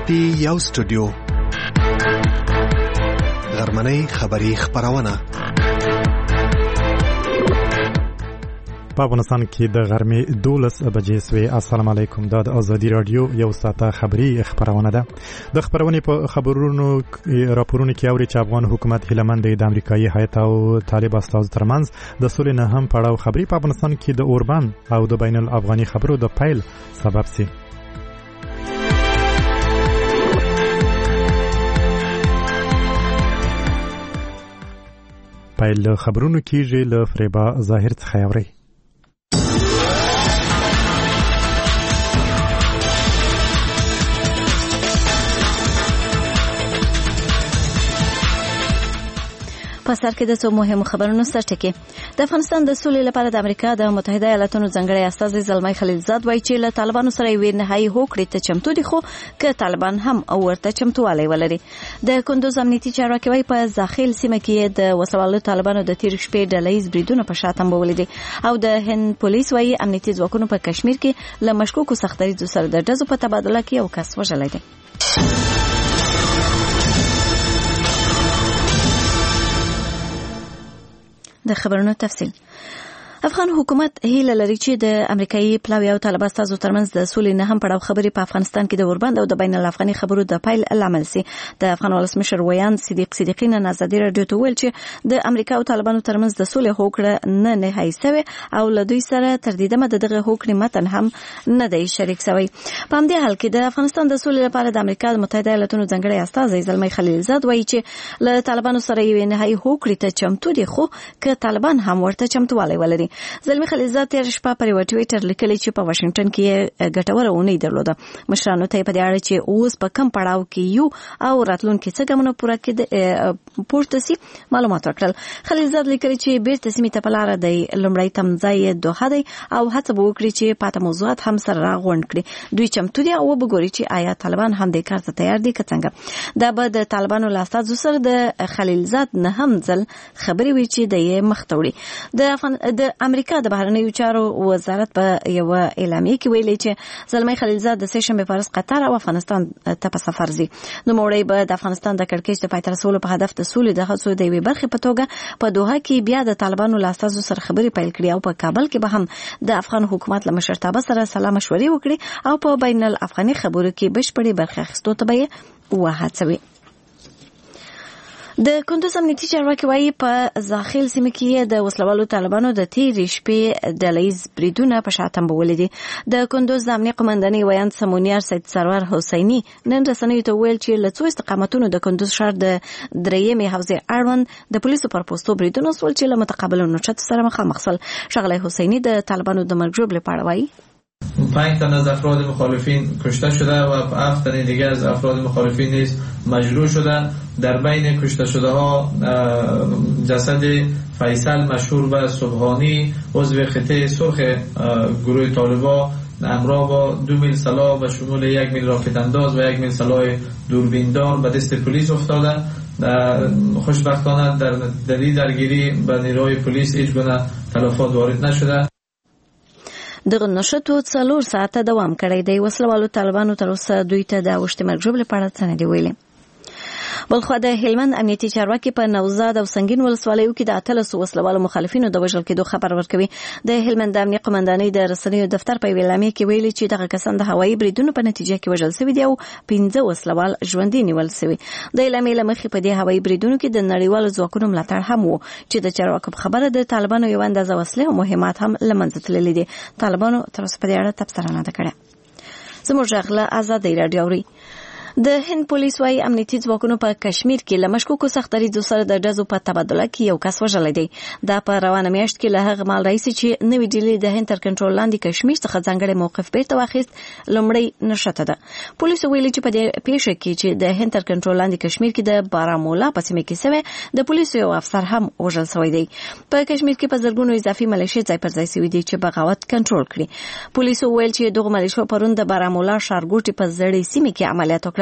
دی یو سټوډیو غرمنۍ خبری خبرونه په افغانستان کې د غرمې 12 بجې سوي. السلام علیکم. د ازادي رادیو یو ساعته خبری خبرونه ده. د خبرونې په خبرونو راپورونو کې اوري چې افغان حکومت هیلمند د امریکایي هیئت او طالب استازو ترمنځ د سولې نه هم پړاو خبري په افغانستان کې د اوربان او د بین الافغاني خبرو د پیل سبب سي. پیل خبرونو کېږي له فریبا ظاهر څخه اوري. په سر کې د څو مهمو خبرونو سرټکی. د افغانستان د سولې لپاره د امریکا د متحده ایالاتونو ځانګړی استازی زلمی خلیلزاد وایي چې له طالبانو سره یې نهایي هوکړې ته چمتو دي، خو که طالبان هم ورته چمتووالی ولري. د کندوز امنیتي چارواکي وایي په زاخیل سیمه کې د وسلوالو طالبانو د تیر شپې ډلهییز بریدونه په شا تنبولي دي، او د هند پولیس وایي امنیتي ځواکونو په کشمیر کې له مشکوکو سختدریځو سره د ډزو په تبادله کې یو کس وژلی دی. د خبرونو تفصیل. افغان حکومت هیله لري چې د امریکایي پلاوی او طالب استازو ترمنځ د سولې نه هم پړاو خبري په افغانستان کې د اوربند او د بین الافغاني خبرو د پیل لامل سي. د افغان ولسمشر ویان صدیقی نن ازادي رادیو ته ویل چې د امریکا او طالبانو ترمنځ د سولې هوکړه نه نهایي شوی او له دوی سره تر دې دمه دغه هوکړې متن هم نه دی شریک شوی. په همدې حال کې د افغانستان د سولې لپاره د امریکا د متحده ایالاتونو ځانګړی استازی زلمی خلیلزاد وایي چې له طالبانو سره یې نهایي هوکړې ته چمتو دي، خو که طالبان هم ورته چمتووالی ولري. زلمی خلیلزاد تیر شپه پر یو ټویټر لیکلی چې په واشنگټن کې ګټوره اونۍ درلوده. مشرانو ته په دې اړه چې اوس په کم پړاو کې یو او راتلونکي څه ګامونه پورته سي معلومات ورکړل. خلیلزاد لیکلی چې بیرته سیمې ته په لاره دی. لومړی تمځای دوحه دی او هڅه به وکړي چې پاته موضوعات هم سره راغونډ کړي. دوی چمتو دي او وګوري چې آیا طالبان هم دې کار ته تیار دي که څنګه. دا به د طالبانو له استازو سره د خلیلزاد نه هم ځل خبرې وي چې د یې مخ ته وړي. د امریکا د بهرنیو چارو وزارت په یو اعلامیه کې ویلي چې زلمی خلیلزاد د سهشنبه په ورځ قطر او افغانستان ته په سفر ځي. نو موړی به د افغانستان د کړکېچ د پای ته رسولو په هدف د سولې د هڅو د یوې برخې په توګه په دوحه کې بیا د طالبانو له استازو سره خبرې پیل کړي او په کابل کې به هم د افغان حکومت له مشرتابه سره سلا مشورې وکړي او په بین الافغاني خبرو کې بشپړې برخه اخیستو ته به یې وهڅوي. د کندوز امنیتي چارواکي وایي په زاخیل سیمه کې د وسلوالو طالبانو د تیرې شپې ډلهییز بریدونه په شا تنبولي دي. د کندوز د امنیه قومندانۍ ویاند سمونیار سید سرور حسیني نن رسنیو ته ویل چې له څو استقامتونو د کندوز ښار د درېیمې حوزې اړوند د پولیسو پر پوستو بریدونه وسول چې له متقابلو نوچتو سره مخامخ شول. ښاغلی حسیني د طالبانو د مرګ ژوبلې په اړه وایي 5 تن از افراد مخالفین کشته شده و 7 تن دیگر از افراد مخالفین نیز مجروح شده. در بین کشته شده ها جسد فیصل مشهور و صبحانی عضو خطه سرخ گروه طالبا همراه با 2 میل سلاح و شمول 1 میل راکت انداز و 1 میل سلاح دوربیندار به دست پلیس افتاده. خوشبختانه در این درگیری به نیروی پلیس هیچ گونه تلفات وارد نشده. دغه نشټو 4 ساعته دوام کړی دی. وسلوالو طالبانو تر اوسه دوی ته د اوښتې مرګ ژوبلې په اړه څه نه دي ویلي. بلخوا د هلمند امنیتي چارواکي په نوزاد او سنگین ولسوالیو کې د 13 وسلوالو مخالفینو د وژل کېدو خبر ورکوي. د هلمند امنیه قومندانۍ د رسنیو دفتر په اعلامیه کې ویلي چې دغه کسان د هوایي بریدونو په نتیجه کې وژل شوي دي او 15 وسلوال ژوندي نیول شوي. د اعلامیې له مخې په دې هوایي بریدونو کې د نړیوالو ځواکونو ملاتړ هم و چې د چارواکو په خبره د طالبانو یو اندازه وسلې او مهمات هم له منځه تللي دي. طالبانو تر اوسه په دې اړه تبصره نه ده کړې. زموږ غږ ازادي رادیو اوري. د هند پولیس وايي امنیتي ځواکونو په کشمیر کې له مشکوکو سختدریځو سره د ډزو په تبادله کې یو کس وژلی دی. دا په روانه میاشت کې له هغه مهال راهیسې چې نوې ډیلي د هند تر کنټرول لاندې کشمیر څخه ځانګړی موقف بیرته واخیست لومړی نښته ده. پولیسو ویلي چې په دې پیښه کې چې د هند تر کنټرول لاندې کشمیر کې د بارامولا په سیمه کې شوی د پولیسو یو افسر هم وژل شوی دی. په کشمیر کې په زرګونو اضافي ملیشې ځای پر ځای شوي دي چې بغاوت کنټرول کړي. پولیسو ویل چې دغه ملیشو پرون د بارامولا ښارګوټي په زړې سیمه کې عملیات وکړل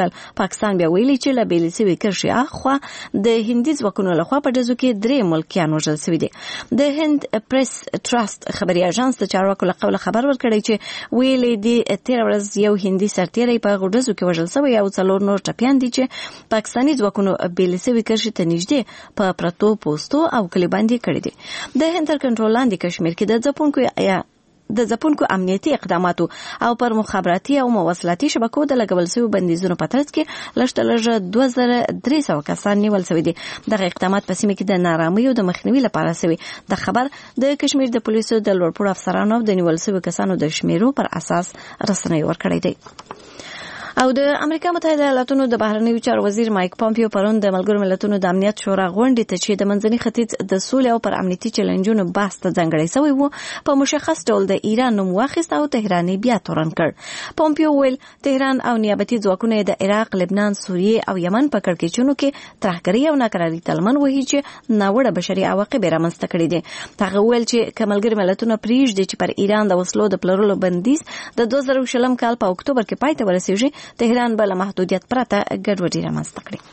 کړل. پاکستان بیا ویلي چې له بیل سوي کرښې اخوا د هندي ځواکونو لخوا په ډزو کې 3 ملکیان وژل شوي دي. د هند پریس ټرست خبري اژانس د چارواکو له قوله خبر ورکړی چې ویلي دي 13 ورځ یو هندي سرتیری په غوډزو کې وژل شوی او 4 نور ټپیان دي چې پاکستاني ځواکونو بیل سوي کرښې ته نږدې په پرتو پوسټو او کلی باندې کړی دي. د هند تر کنټرول لاندې کشمیر کې د ځپونکو امنیتي اقداماتو او پر مخابراتي او مواصلاتي شبکو د لګول شویو بندیزونو په ترڅ کې لږ 2300 کسان نیول شوي دي. دغه اقدامات په سیمه کې د نارامیو د مخنیوي لپاره شوي. د خبر د کشمیر د پولیسو د لوړپوړو افسرانو د نیول شویو کسانو د شمیرو پر اساس رسنۍ ورکړی دی. او د امریکا متحده ایالاتونو د بهرنیو چارو وزیر مایک پامپیو پرون د ملګرو ملتونو د امنیت شورا غونډې ته چې د منځني ختیځ د سولې او پر امنیتي چیلنجونو بحث ته ځانګړی شوی وو په مشخص ډول د ایران نوم واخیست او تهران بیا تورن کړ. پامپیو ویل تهران او نیابتي ځواکونه د عراق، لبنان، سوریه او یمن په کړکېچونو کې ترهګري او ناکراري تلمن وهي چې ناوړه بشري عواقب رامنځته کړي دي. هغه ویل چې کملګر ملتونه پریږدي چې پر ایران د وسلو د پلورلو بندیز د 2020 کال په اکتوبر کې پای ته ورسیږي، تهران بل محدودیت پرته ګډوډي رامنځته کړي.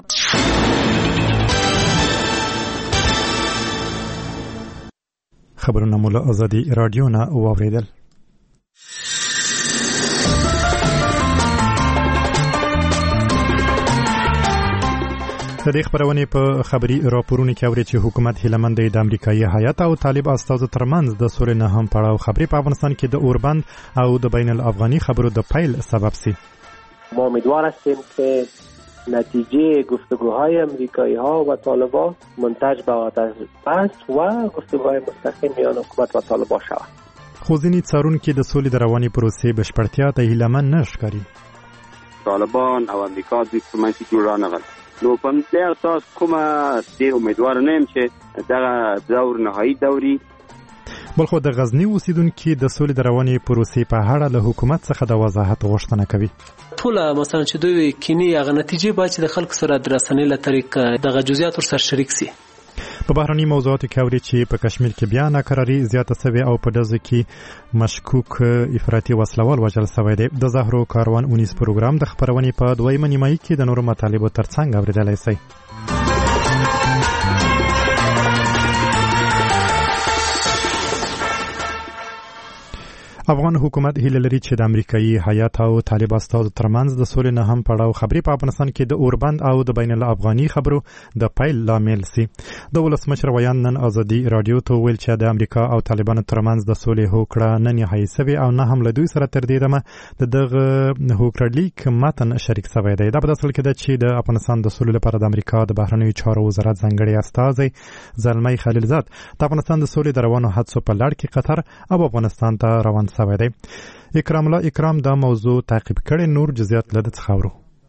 خبرونه مو له ازادي رادیو نه واوریدل. د دې خبرونې په خبري راپورونو کې اوري چې حکومت هیلمند د امریکایي هیات او طالب استازو ترمنځ د سولې نه هم پړاو خبري په افغانستان کې د اوربند او د بین الافغاني خبرو د پیل سبب سي. ما امیدوار هستیم که نتیجه گفتگوهای امریکایی ها و طالبان منتج به آتش بس و گفتگوهای مستقیم میان حکومت و طالبان شود. خو ځینې څارونکي د سولې د روانې پروسې بشپړتیا ته هیلهمن نه ښکاري. طالبان او امریکا دیپلوماتیک رانغل نو په دې اساس کومه ډېر امیدوار نه یم چې دا دور نهایی دوري. بلخو د غزنی اوسیدونکو د سولې د روانې پروسې په اړه له حکومت څخه د وضاحت غوښتنه کوي. ټول مثلا چې دوی کینی هغه نتیجې باید د خلکو سره د رسنۍ له طریقې د جزئیات سره شریک سي. په بهرني موضوعاتو کې اوري چې په کشمیر کې بیا ناکراري زیاته شوې او په دغه کې مشکوک افراطي وسلوال وژل شوی دی. د زهرو کاروان 19 پروګرام د خبرونې په دویمه نیمایي کې د نورو مطالبو ترڅنګ اوریدلای شي. افغان حکومت هیله لري چې د امریکایي هیات او طالب استازو ترمنځ د سولې نه هم پړاو خبري په افغانستان کې د اوربند او د بین الافغاني خبرو د پیل لامل سي. د ولسمشر ویان نن ازادي رادیو ته ویل چې د امریکا او طالبانو ترمنځ د سولې هوکړه نه نهایي سوي او نه هم له دوی سره تر دې دمه دغه هوکړه لیک متن شریک شوی دی. دا په اصل کې د چې د افغانستان د سولې لپاره د امریکا د بهرنیو چارو وزارت ځانګړي استازي زلمی خلیلزاد د افغانستان د سولې د روانو حادثو په لړ کې قطر او افغانستان ته روان شوی دی. اکرام الله اکرام دا موضوع تعقیب کړي، نور جزئیات لده څخاورو.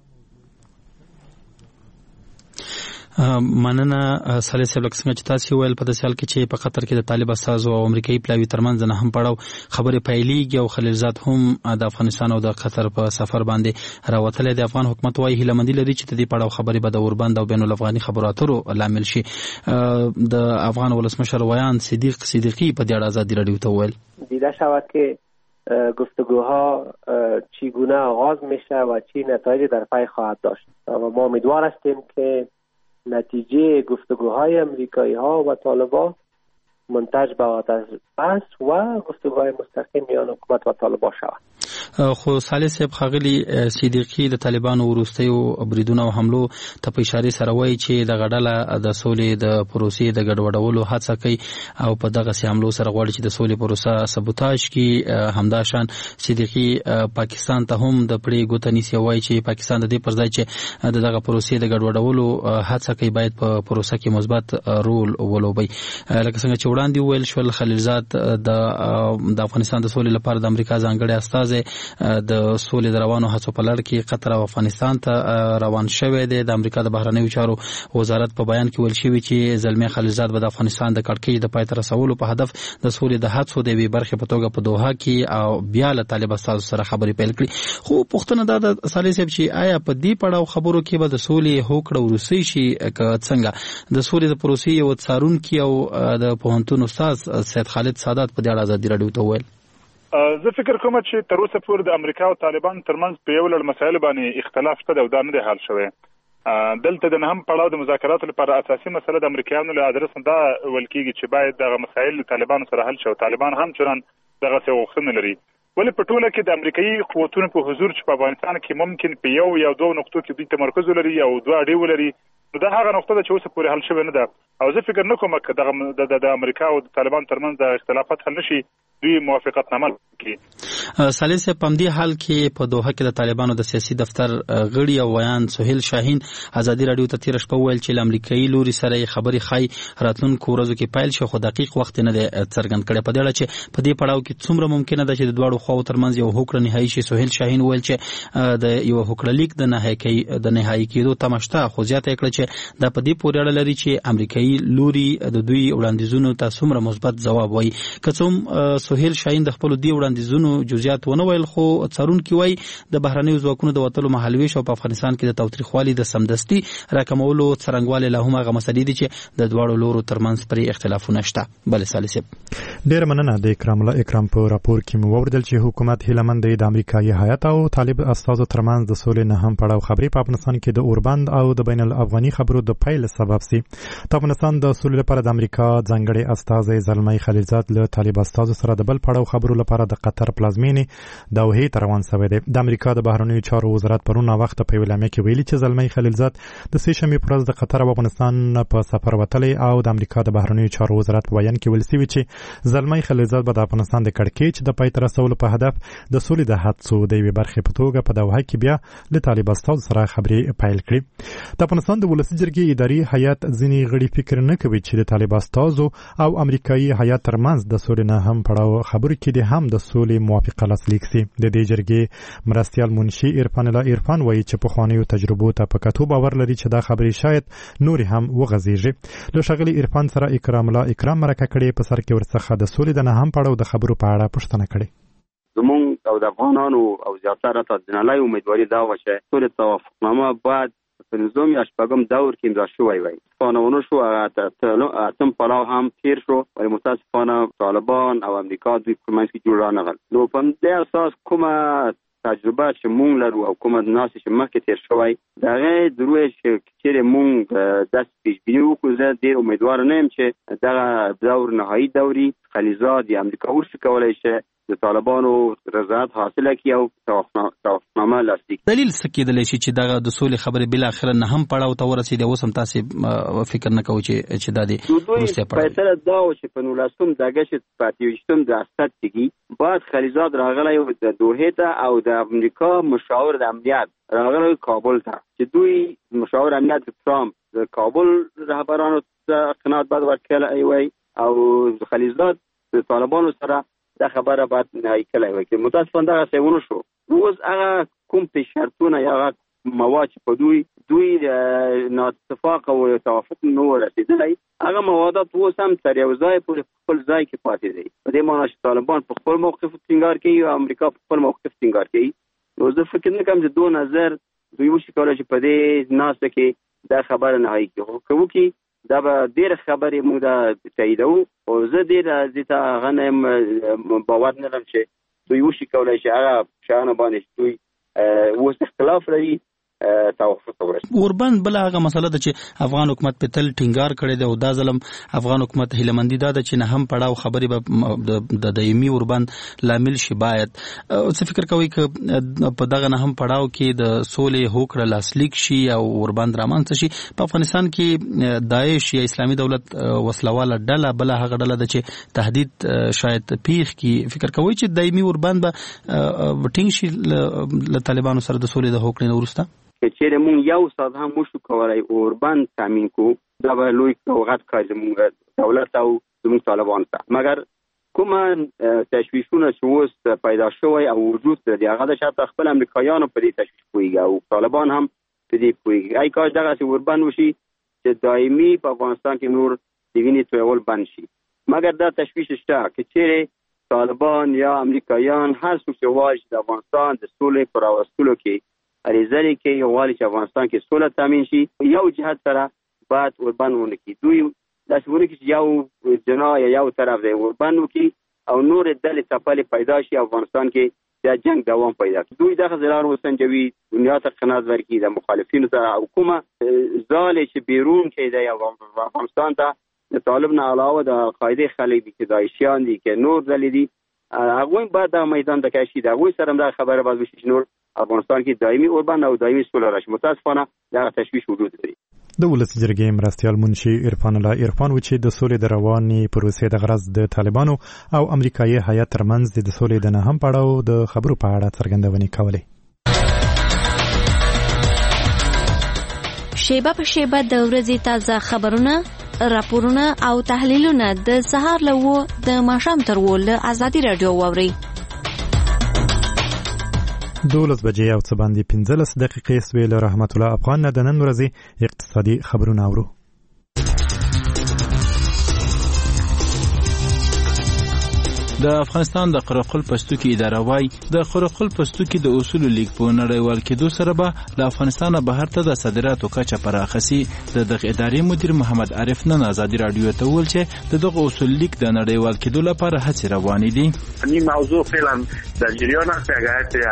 مننه صالح صاحب، لکه څنګه چې تاسو ویل په داسې حال کې چې په قطر کې د طالب استازو او امریکایي پلاوي ترمنځ نه هم پړاو خبرې پیلېږي او خلیلزاد هم د افغانستان او د قطر په سفر باندې راوتلی دی. افغان حکومت وايي هیلهمندي لري چې د دې پړاو خبرې به د اوربند او بین الافغاني خبرو اترو لامل شي. د افغان ولسمشر ویان صدیقی په دې اړه ازادي رادیو ته ویل دیده شود که گفتگوها چگونه آغاز میشه و چی نتایج در پی خواهد داشت و ما امیدوار هستیم که نتیجه گفتگوهای امریکایی ها و طالبان منتج به آتش بس و گفتگوهای مستقیم میان حکومت و طالبان شود. خو صالح صاحب خاغلی صدیقی د طالبانو وروستیو بریدونو او حملو ته په اشاره سره وایي چې د غډاله د سولې د پروسې د ګډوډولو هڅه کوي او په دغه سي حملو سره غواړي چې د سولې پروسه سبوتاژ کی همداشان. صدیقی پاکستان ته هم د پړې ګوتنی سی وایي چې پاکستان د دې پر ځای چې دغه پروسې د ګډوډولو هڅه کوي باید په پروسه کې مثبت رول ولوبي. لکه څنګه چې وړاندې ویل شول خلیلزاد د افغانستان د سولې لپاره د امریکا ځانګړي استازي د سولې د روانو هڅو په لړ کې قطر او افغانستان ته روان شوی دی. د امریکا د بهرنیو چارو وزارت په بیان کې ویل شوی چې زلمی خلیلزاد به د افغانستان د کړکېچ د پای ته رسولو په هدف د سولې د هڅو د وی برخه په توګه په دوحه کې او بیا له طالب استازو سره خبرې پیل کړې. خو پوښتنه دا د صالح صاحب چې آیا په دې پړاو خبرو کې به د سولې هوکړه ورسې شي که څنګه د سولې د پروسې یو څارونکي او د پوهنتون استاد سید خالد سادات په دې اړه ازادي رادیو ته ویل زه فکر کوم چې تر اوسه پورې د امریکا او طالبان ترمنځ په یو لړ مسایل باندې اختلاف شته او دا نه دی حل شوی. دلته د نهم پړاو د مذاکراتو لپاره اساسي مسله د امریکایانو له ادرس دا ویل کېږي چې باید دغه مسایل له طالبانو سره حل شي. طالبان هم چران دغه څه غوښتنه لري، ولې په ټوله کې د امریکایي قوتونو په حضور چې په افغانستان کې ممکن په یو دوه نقطو کې دوی تمرکز ولري او دوه اړې ولري، نو دا هغه نقطه ده چې اوس پورې حل شوی نه ده. او زه فکر نه کوم چې د امریکا او د طالبان ترمنځ د اختلافات حل نشي، دوی موافقتنامه کوي. صالح صاحب په دې حال کې په دوحه کې د طالبانو د سیاسي دفتر غړي او ویان سهیل شاهین ازادي رادیو ته تیر شپه ویل چې امریکایي لوري سره خبري خای راتلونکو ورځو کې پایل شي، خو دقیق وخت نه دی څرګند کړی. په دې اړه چې په دې پړاو کې څومره ممکنه ده چې د دواړو خواو ترمنځ یو هوکړه نهایی شي. سهیل شاهین ویل چې د یو هوکړه لیک د نهایی کېدو تماشته، خو زیاته کړه چې دا په دې پورې اړه لري چې امریکایي لوري د دوی وړاندیزونو ته څومره مثبت ځواب وایي. که څوم سهیل شاهین د خپل دی وړاندیزونو جزئیات ونه ویل، خو څارونکي وایي د بهرنیو ځواکونو د وټلو مهالويش او په افغانستان کې د تاوتریخوالي د سمدستي راکمولو څرنګواله له هم هغه مسلې دي چې د دواړو لورو ترمنځ پرې اختلافونه شته. بل صالح صاحب ډیر مننه د اکرام په راپور کې مو وردل چې حکومت هیلمند د امریکایي هیئت او طالب استازو ترمنځ د سولې نه هم پړاو خبري په افغانستان کې د اوربند او د بین الافغاني خبرو د پیل سبب سي. د افغانستان د سولې لپاره د امریکا ځانګړي استازي زلمي خلیلزاد له طالب استازو سره د بل پړاو خبرو لپاره د قطر پلازمینې دوحه ته روان شوی دی. د امریکا د بهرنیو چارو وزارت پرونه وخت په ویلامه کې ویلي چې زلمي خلیلزاد د سې شنبې پر ورځ د قطر او افغانستان په سفر وتلی او د امریکا د بهرنیو چارو وزارت په بیان کې ویل شوی چې زلمي خلیلزاد به د افغانستان د کړکېچ د پای ته رسولو په هدف د سولې د هڅو د یوې برخې په توګه په دوحه کې بیا له طالب استازو سره خبرې پیل کړې. د افغانستان د ولسي جرګې اداري هیئت ځینې غړي فکر نه کوي چې د طالب استازو او امریکایي هیئت ترمنځ د سولې نه هم پړاو خبرو کې د هم د سولې موافقه لاسلیک سي. د دې جرګې مرستیال منشي عرفان الله عرفان وایي چې په خوانیو تجربو ته په کتو باور لري چې دا خبرې شاید نور هم وغځيږي. له شغلي عرفان سره اکرام مرکه کړي په سر کې ورڅخه د سولې د نه هم پړاو د خبرو په اړه پوښتنه کړي. زمونږ او د افغانانو او زیاتره تدنالای امیدواري دا و چې سولې توافقنامه بعد په نظام یا شپږم دور کې امضا شوی وای. قانونو شو اتم پړاو هم تیر شو، ولی متاسفانه طالبان او امریکا دوی په منځ کې جوړ نه غل. نو په دې اساس کومه تجربه چې مونږ لرو او کومه ناس چې مخکې تیر شوی دغه دروي چې مونږ د سپیچ وکړو. زه ډېر امیدوار نه یم چې دغه دور نهایی دوري خلیزاد یا امریکا ورسره کولای شي د طالبانو رضایت حاصله کړي او توافقنامه لاسلیک. دلیل څه کېدلی شي چې دغه د سولې خبرې بل اخر نه هم پړاو ته ورسېدي؟ اوس هم تاسو فکر نه کوئ چې دا دی وروسته پړاو فیصله دا و چې په 19 د اگست په 28 د اسد کې بعد خلیزاد راغلی د دوحه ته او د امریکا مشاور د امنیت راغلی کابل ته چې دوی مشاور امنیت ترامپ د کابل رهبرانو ته قناعت بعد ورکړی وای او خلیزاد د طالبانو سره دا خبره بعد نهایی کړی وای چې متاسفانه دا څه ونه شو. اوس هغه کوم په شرطونه یا مواد په دوی ناتفاق او توافق نه ورسېدلی، هغه موادات اوس هم تر یو ځای پورې خپل ځای کې پاتې دي. په دې معنی چې طالبان په خپل موقف ټینګار کوي او امریکا په خپل موقف ټینګار کوي. نو زه فکر نه کوم چې دوه نظر دوی وشي کولای چې په دې ناسته کې دا خبره نهایی کړي. خو کوي دا به ډېر خبرې موږ دا تاییدو او زه ډېر زیاته غنم باور نه لرم چې دوی وشي کولای شي هغه شانه باندې دوی اوس اختلاف لري توافق ورسېږي. اوربند بل هغه مسله ده چې افغان حکومت په تل ټینګار کړی دی او دا ظلم افغان حکومت هیلمندي دا ده چې نه هم پړاو خبرې به د دایمي اوربند لامل شي. باید څه فکر کوي چې په دغه نه هم پړاو کې د سولې هوکړه لاسلیک شي او اوربند رامنځته شي؟ په افغانستان کې داعش یا اسلامي دولت وسلواله ډله بل هغه ډله ده چې تهدید شاید پیښ کی. فکر کوي چې دایمي اوربند به ټینګ شي له طالبانو سره د سولې د هوکړې نه وروسته؟ چې مونږ یو ساده هم وشو کولای اوربند تامین کو دا به لوی سوغات کار زموږ دولت او زموږ طالبان ته. مګر کومه تشویشونه چې اوس پیدا شوی او وجود لري هغه د شاته خپل امریکایانو په دې تشویش کوي او طالبان هم په دې کوي. ای کاش دغه اوربند وشي چې دایمي په افغانستان کې نور د وینې تویول بند شي. مګر دا تشویش شته چې چیرې طالبان یا امریکایان هر څوک چې وایي د افغانستان د سولې پر راوستلو کې اړیزري کې یو والی چې افغانستان کې سوله تامین شي یو جهت سره باید اوربند ونه کی. دوی داسې ونه کی چې یو جنا یا یو طرف دی اوربند وکي او نور ډلې څپلې پیدا شي افغانستان کې د جنگ دوام پیدا کړي. دوی دغه ځلان وسنجوي، دنیا ته قناعت ورکړي، د مخالفینو سره حکومت ځالې چې بیرون کې دی افغانستان ته د طالب نه علاوه د قاعده خلک دي چې داعشیان دي کې نور ځلې دي، هغوی باید د میدان د کشي د هغوی سره هم دا خبره باید وشي چې نور افغانستان کې دایمي اوربند او دایمي سوله راشي. متاسفانه دغه تشویش وجود لري. د ولسي جرګې مرستیال منشي عرفان الله عرفان و چې د سولې د روانې پروسې د غرض د طالبانو او امریکایي هیات ترمنځ د سولې د نهم پړاو د خبرو په اړه څرګندونې کولې. شیبه په شیبه د ورځې تازه خبرونه، راپورونه او تحلیلونه د سهار له 9 د ماښام تر 10 له ازادي رادیو واورئ. 12 بجې او څه باندې 15 دقیقې سوې له رحمت الله افغان نه د نن ورځې اقتصادي خبرونه اورو. د افغانستان د قرقل پښتوکي اداره وايي د قرقل پښتوکي د اصول لیک په نړیوال کېدو سره به له افغانستان بهر ته د صادراتو کچه پراخسي. دغه ادارې مدیر محمد عارف نن ازادي رادیو ته ویل چې دغه اصول لیک د نړیوال کېدو لپاره هڅې روانې دي. این موضوع فعلا در جریان است. اگر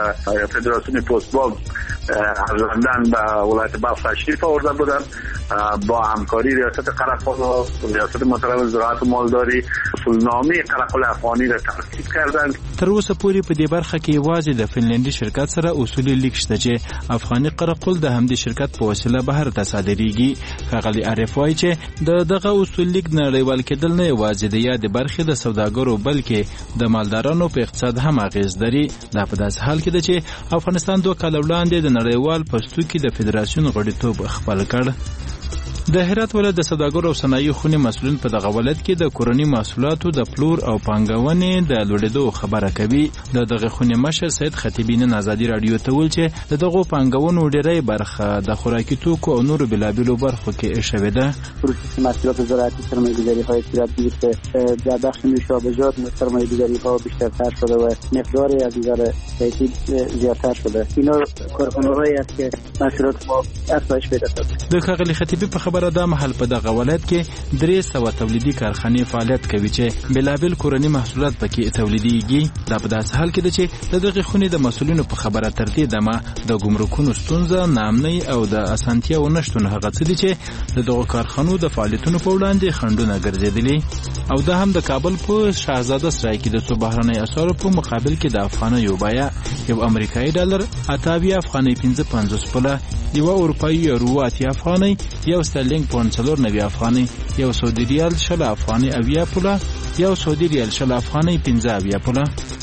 از فدراسیون پستبانک از لندن به ولایت بلخ تشریف آورده بودند با همکاری ریاست قرقل و ریاست محترم زراعت و مالداری اصولنامه قرقل افغانی را تصویب کردند. تر اوسه پورې په دې برخه کې یوازې د فنلندي شرکت سره اصولي لیک شته چې افغاني قرقل د همدې شرکت په وسیله بهر ته صادریږي. ښاغلي عارف وایي چې دغه اصول لیک نړیوال کېدل نه یوازې د یادې برخې د سوداګرو بلکې د مالدارانو په اقتصاد هم اغیز لري. دا په داسې حال کې ده چې افغانستان 2 کال وړاندې د نړیوال پښتوکي د فدراسیون غړیتوب خپل کړ. د هرات ولایت د سوداګرو او صنایعو خونې مسؤلین په دغه ولایت کې د کورني محصولاتو د پلور او پانګونې د لوړېدو خبره کوي. دغه خونې مشر سید خطیبی نن ازادي رادیو ته ویل چې دغه پانګونو ډېری برخه د خوراکي توکو او نورو بېلابېلو برخو کې شوې ده. پروسس محصولات زراعتی سرمایه‌گذاری‌های صورت گرفته در بخش نوشابه‌جات سرمایه‌گذاری‌ها بیشترتر شده و مقداری از نظر تأکید زیادتر شده. اینا کارخانه‌هایی است که محصولات ما افزایش پیدا کرده. د ښاغلي خطیبی په خبره دا محل په دغه ولایت کې 300 تولیدي کارخانې فعالیت کوي چې بېلابېل کورني محصولات پکې تولیدېږي. دا په داسې حال کې ده چې دغه خونې د مسؤلینو په خبره تر دې دمه د ګمرکونو ستونزه، ناامنۍ او د اسانتیاو نشتون هغه څه دي چې دغه کارخانو د فعالیتونو په وړاندې خنډونه ګرځېدلي. او دا هم د کابل په شاهزاده سرای کې د څو بهرنۍ اسعارو په مقابل کې د افغانیو بیه یو امریکایي ډالر 78 افغانۍ 55 پوله، یو اروپایي یورو 80 افغانۍ، یو سترلینګ پوند 490 افغانۍ، یو سعودي ریال 60 افغانۍ 80 پوله، یو سعودي ریال 60 افغانۍ 15 پوله.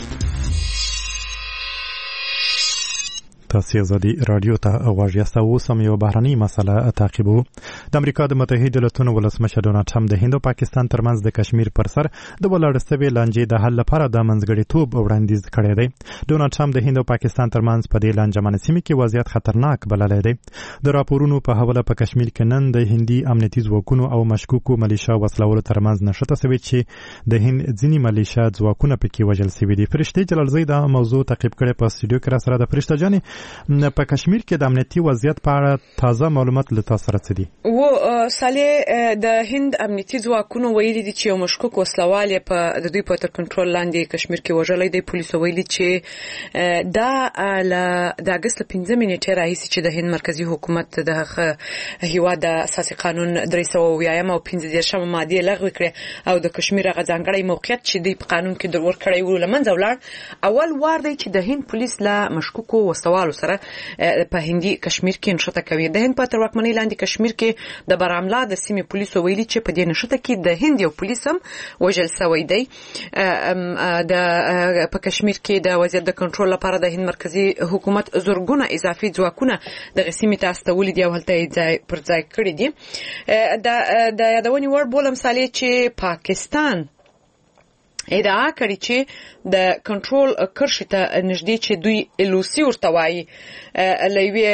تاسو ازادي رادیو ته غواړئ تاسو سم یو بهرنۍ مسله تعقیبو. د امریکا د متحده ایالاتونو ولسمشر ډونالد ټرمپ د هند او پاکستان ترمنځ د کشمیر پر سر د ولاړ سوي لانجې د حل لپاره د منځګړیتوب وړاندیز کړی دی. ډونالد ټرمپ د هند او پاکستان ترمنځ په دې لانجمنه سیمه کې وضعیت خطرناک بللی دی. د راپورونو په حواله په کشمیر کې نن د هندي امنیتي ځواکونو او مشکوکو ملیشا وسلوالو ترمنځ نښته شوې چې د هند ځینې ملیشا ځواکونه پکې وژل شوي دي. فرشته جلالزی دا موضوع تعقیب کړي په استودیو کې را سره د فرشته جانې په کشمیر کې د امنیتي وضعیت په اړه تازه معلومات له تاسو سره څه دي؟ صالح د هند امنیتي ځواکونو ویلي دي چې یو مشکوک وسلوال په د دوی په تر کنټرول لاندې کشمیر کې وژلې دی. پولیسو ویلي چې دا د اگست 15 نیټه راهیسې چې د هند مرکزی حکومت د هیواد د اساسي قانون 370 او 15 ماده لغوه کړې او د کشمیر غو ځانګړی موقعیت چې د قانون کې درور کړی و لمنځه ولاړ. اول وار دی چې د هند پولیس له مشکوکو وسلوالو سره په هندي کشمیر کې نشته کوي. د هند په تر واکمنۍ لاندې کشمیر کې د براملا د سیمې پولیسو ویلي چې په دې نشته کې د هند یو پولیس هم وژل شوی دی. د په کشمیر کې د وضعیت د کنټرول لپاره د هند مرکزی حکومت زورګونه اضافي ځواکونه د سیمې ته استولي دي او هلته ځای پر ځای کړی دي. د یادونې وړ بولم صالح چې پاکستان ادعا کړې چې د کنټرول کرښې ته نږدې چې دوی الوسی ورته وایي لوی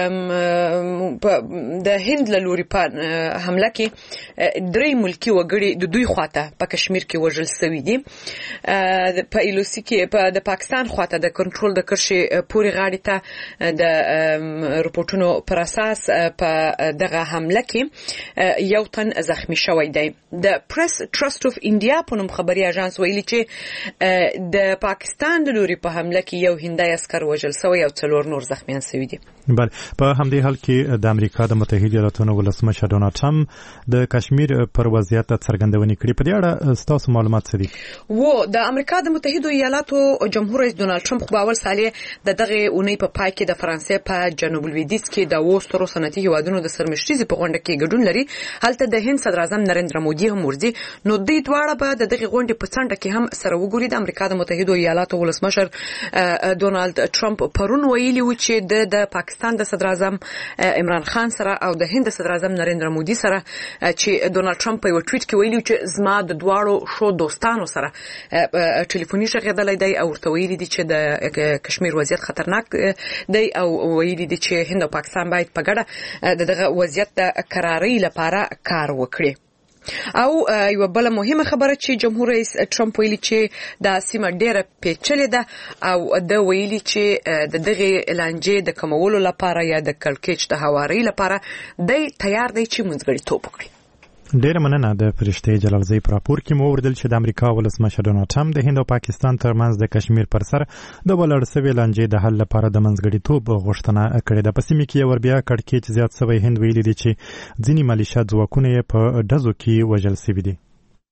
د هند له لوري په حمله کې درې ملکی وګړي د دوی خواته په کشمیر کې وژل شوي دي. په الوسی کې د پاکستان خواته د کنټرول د کرښې پورې غاړې ته د رپورټونو پر اساس په دغه حمله کې یو تن زخمی شوی دی. د پریس ټرست اف انډیا په نوم خبري اژانس ویلي چې د پاکستان د لوري په حمله کې یو هندي عسكر وژل شوی او 4 نور زخمیان شوي دي. بله په همدې حال کې د امریکا د متحده ایالاتونو ولسمشر ډونالد ټرمپ د کشمیر پر وضعیت څرګندونې کړې. په دې اړه ستاسو معلومات څه دي؟ د امریکا د متحده ایالاتو جمهور رئیس ډونالد ټرمپ په اول سال دغه اونۍ په پای کې د فرانسې په جنوب لویدیځ کې د وسترو صنعتي هیوادونو د سرمشريزي په غونډه کې ګډون لري. هلته د هند صدر اعظم نریندرا مودي هم ورځي. نو دوی دواړه به دغه غونډې په څنډه کې هم سره وګوري. د امریکا د متحده ایالاتو ولسمشر ډونالد ټرمپ پرون ویلي و چې د پاکستان د صدر اعظم عمران خان سره او د هند صدر اعظم نریندرا مودي سره چې ډونالد ټرمپ په ټویټ کې ویلي چې زما د دواړو شو دوستانو سره ټلیفوني شغېدلای دی او ورته ویلي دي چې د کشمیر وضعیت خطرناک دی او ویلي دي چې هند او پاکستان باید په ګډه دغه وضعیت د قرارۍ لپاره کار وکړي. او یو بل مهمه خبره چې جمهور رئیس ټرمپ ویلي چې د سیمه ډیره پیچلې ده او د ویلي چې د دغه لانجې د کمولو لپاره یا د کړکېچ د هواري لپاره دی تیار دی چې منځګړیتوب وکړي. ډیره مننه. د فرشته جلالزی پر راپور کې مو وردل چې د امریکا ولسمشر ډونالد ټرمپ د هند او پاکستان ترمنځ د کشمیر پر سر د ولړ سوي لانجې د حل لپاره د منځګړیتوب غوښتنه کړې ده. په سیمه کې ور بیا کړکېچ زیات شوی. هند ویلي دي چې ځینې ملیشیا ځواکونه په ډزو کې وژل شوي دي.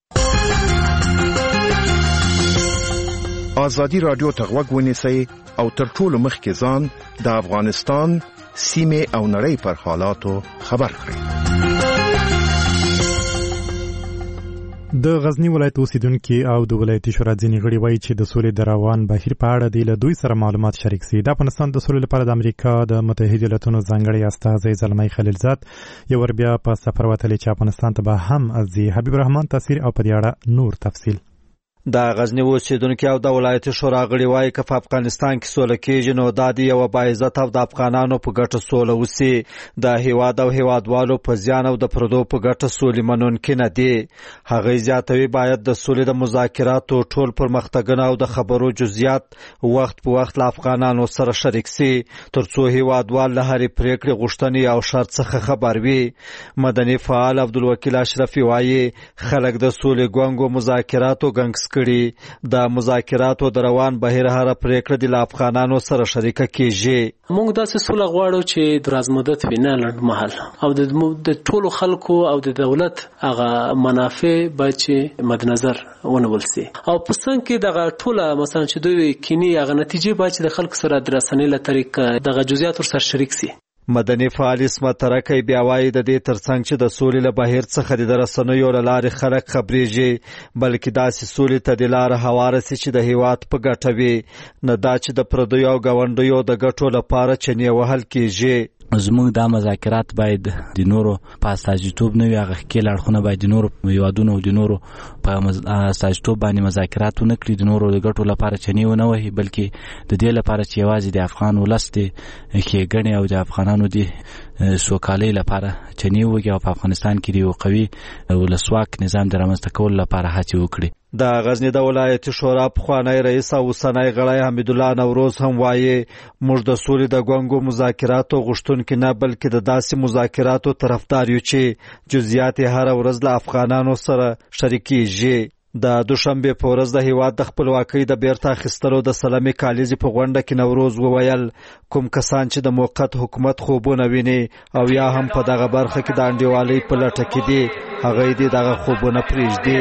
ازادي رادیو ته غوږ ونیسئ او تر ټولو مخکې ځان د افغانستان سیمه او نړۍ پر حالاتو خبر کړئ. د غزنی ولایت اوسیدونکو او د ولایتي شورا ځینې غړي وایي چې د سولې د روان بهیر په اړه د دوی سره معلومات شریک شي. د افغانستان د سولې لپاره د امریکا د متحده ایالاتونو ځانګړي استازی زلمی خلیلزاد یو ور بیا په سفر وتلی چې افغانستان ته به هم ځي. حبیب الرحمن تفسیر او په دې اړه نور تفصیل. د غزنی اوسیدونکو او د ولایتي شورا غړي وایي چې په افغانستان کې سوله کېږي نو د دې یو باعزت او د افغانانو په ګټه سوله وسی. د هیواد او هیوادوالو په ځان او د پردو په ګټه سولې منونکي نه دي. هغه زیاتوي باید د سولې د مذاکراتو ټول پرمختګونه او د خبرو جزئیات وخت په وخت له افغانانو سره شریک سي ترڅو هیوادوال له هرې پریکړې غوښتنې او شرط څخه خبر وي. مدني فعال عبدالوکیل اشرفي وایي خلک د سولې ګونګو مذاکراتو ګنګس کړي. د مذاکراتو د روان بهیر هر پریکړه د افغانانو سره شریکه کیږي. موږ داسې سوله غواړو چې دراز مدت وینه لنډ مهال او د ټولو خلکو او د دولت هغه منافع باید چې مد نظر ونیول شي او په څنګ کې دغه ټوله مثلا چې دوی کینی هغه نتیجه باید چې د خلکو سره د رسنۍ له طریقه دغه جزئیات سره شریک شي. مدني فعال اسمت ترکی بیا وایي د دې ترڅنګ چې د سولې له بهیر څخه د رسنیو له لارې خلک خبرېږي بلکې داسې سولې ته د لاره هواره سي چې د هیواد په ګټه وي نه دا چې د پردیو او ګاونډیو د ګټو لپاره چنې وهل کېږي. زموږ دا مذاکرات باید د نورو په استازیتوب نه وي. هغه ښکېل اړخونه باید د نورو هیوادونو او د نورو په استازیتوب باندې مذاکرات ونه کړي، د نورو د ګټو لپاره چنې ونه وهي، بلکې د دې لپاره چې یوازې د افغان ولس د ښېګڼې او د افغانانو د سوکالۍ لپاره چنې وږي او په افغانستان کې د یو قوي ولسواک نظام د رامنځته کولو لپاره هڅې وکړي. د غزنی د ولایتي شورا پخوانی رئیس او اوسنی غړی حمیدالله نوروز هم وایي موږ د سولې د ګونګو مذاکراتو غوښتونکي نه بلکې د داسې مذاکراتو طرفدار یو چې جزئیات هر ورځ له افغانانو سره شریکېږي. د دوشنبه په ورځ د هیواد د خپلواکۍ د بیرته اخیستلو د سلامي کالیزې په غونډه کې نوروز وویل کوم کسان چې د موقت حکومت خوبونه ویني او یا هم په دغه برخه کې د انډیوالۍ په لټه کې دي هغه دې دغه خوبونه پرېږدي.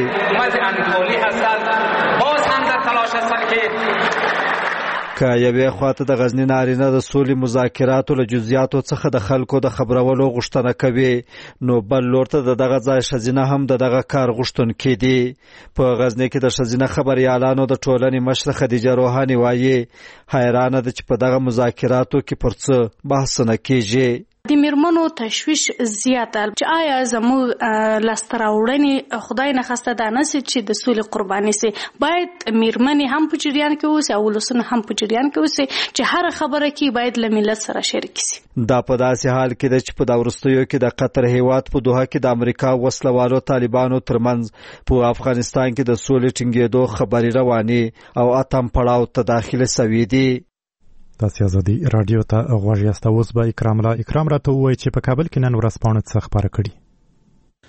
که یوې خواته د غزنی نارینه د سولې مذاکراتو له جزئیاتو څخه د خلکو د خبرولو غوښتنه کوي نو بل لور ته دغه ځای ښځینه هم دغه کار غوښتونکي دي. په غزنی کې د ښځینه خبریالانو د ټولنې مشره خدیجه روحاني وایي حیرانه ده چې په دغه مذاکراتو کې پر څه بحثونه کیږي. د میرمنو تشویش زیاته چې آیا زموږ لاستراوړنې خدای نه خواسته ده نه چې د سولې قرباني سي باید میرمنې هم په جریان کې اوسي او ولسونه هم په جریان کې اوسي چې هر خبره کې باید له ملت سره شریک سي. دا په داسې حال کې ده چې په دا وروستیو کې د قطر هیواد په دوحه کې د امریکا وسلوالو طالبانو ترمنځ په افغانستان کې د سولې ټینګېدو خبرې روانې او اتم پړاو ته داخله سوي دي. تاسو ازادي رادیو ته غوږ یاست. اوس به اکرام راته ووایي چې په کابل کې نن ورځپاڼه څه خبره کړي.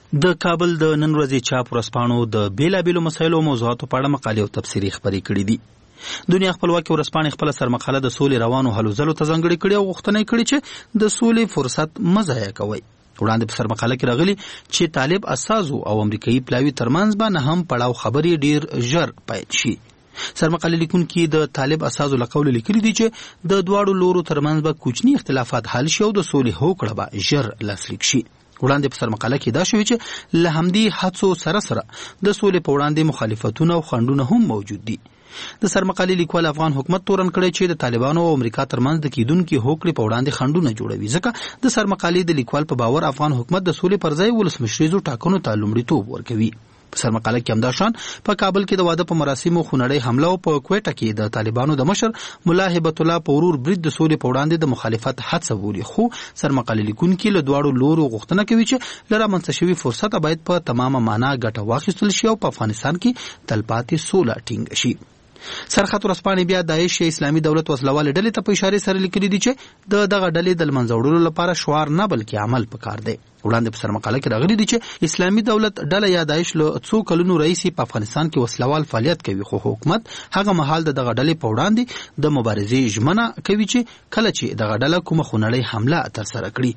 د کابل د نن ورځې چاپ ورځپاڼو د بیلابیلو مسایلو او موضوعاتو په اړه مقالې او تبصرې خپرې کړي دي. دنیا خپلواکي ورځپاڼې خپله سرمقاله د سولې روانو هلو ځلو ته ځانګړې کړې او غوښتنه یې کړې چې د سولې فرصت مه ضایع کوئ. وړاندې په سرمقاله کې راغلي چې طالب اساسو او امریکایي پلاوي ترمنځ به نه هم پړاو خبرې ډیر ژر پیل شي. سرمقاله لیکونکي د طالب اساسو له قوله لیکلي دي چې د دواړو لورو ترمنځ به کوچني اختلافات حل شي او د سولې هوکړه به ژر لاسلیک شي. وړاندې په سرمقاله کې دا شوی چې له همدې هڅو سره سره د سولې په وړاندې مخالفتونه او خنډونه هم موجود دي. د سرمقالې لیکوال افغان حکومت تورن کړی چې د طالبانو او امریکا ترمنځ د کیدونکو هوکړې په وړاندې خنډونه جوړوي. ځکه د سرمقالې د لیکوال په باور افغان حکومت د سولې پر ځای ولسمشریزو ټاکنو ته لومړیتوب ورکوي. په سرمقاله کې همدا شان په کابل کې د واده په مراسمو خونړۍ حمله او په کوټه کې د طالبانو د مشر ملا هبت الله په ورور برید د سولې په وړاندې د مخالفت هڅه بولي. خو سرمقاله لیکونکي له دواړو لورو غوښتنه کوي چې له رامنځته شوي فرصت باید په تمامه معنا ګټه واخیستل شي او په افغانستان کې تلپاتې سوله ټینګه شي. سرخط ورځپاڼې بیا داعش یا اسلامي دولت وسلوالې ډلې ته په اشارې سره لیکلي دي چې د دغه ډلې د له منځه وړلو لپاره شعار نه بلکې عمل پکار دی. وړاندې په سرمقاله کې راغلي دي چې اسلامي دولت ډله یا داعش له څو کلونو راهیسې په افغانستان کې وسلوال فعالیت کوي، خو حکومت هغه مهال د دغه ډلې په وړاندې د مبارزې ژمنه کوي چې کله چې دغه ډله کومه خونړۍ حمله ترسره کړي.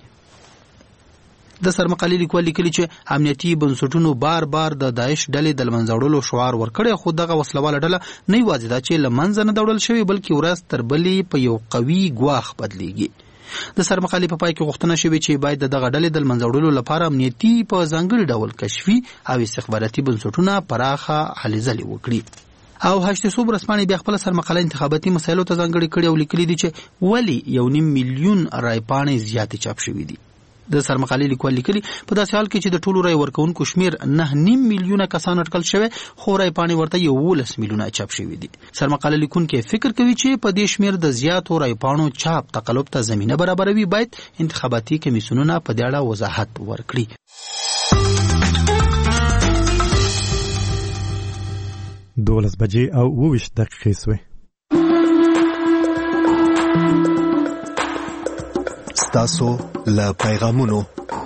د سرمقالې لیکوال لیکلي چې امنیتي بنسټونو بار بار د داعش ډلې د منځه وړلو شعار ورکړی، خو دغه وسلواله ډله نه یوازې دا چې له منځه نه دوړل شوې بلکې ورځ تر بلې په یو قوي ګواښ بدلیږي. د سرمقالې په پای کې غوښتنه شوې چې باید دغه ډلې د منځه وړلو لپاره امنیتي په ځانګړي ډول کشفي او استخباراتي بنسټونه پراخه هلې ځلې وکړي. او هشت صوب رسمانې بیا خپل سرمقاله انتخاباتي مسایلو ته ځانګړي کړي او لیکلي دي چې ولی 1.5 میلیون رایپاڼې زیاتې چاپ شوې دي. د سرمقالې لیکوال لیکلي په داسې حال کې چې د ټولو رای ورکوونکو شمیر 9.5 میلیونه کسان اټکل شوی، خو رایپاڼې ورته 11 میلیونه چاپ شوي دي. سرمقاله لیکونکي فکر کوي چې په دې شمیر د زیاتو رایپاڼو چاپ تقلب ته زمینه برابروي. باید انتخاباتي کمیسیونونه په دې اړه وضاحت ورکړي. 12 بجې او 20 دقیقې سوې. ستاسو له پیغامونو.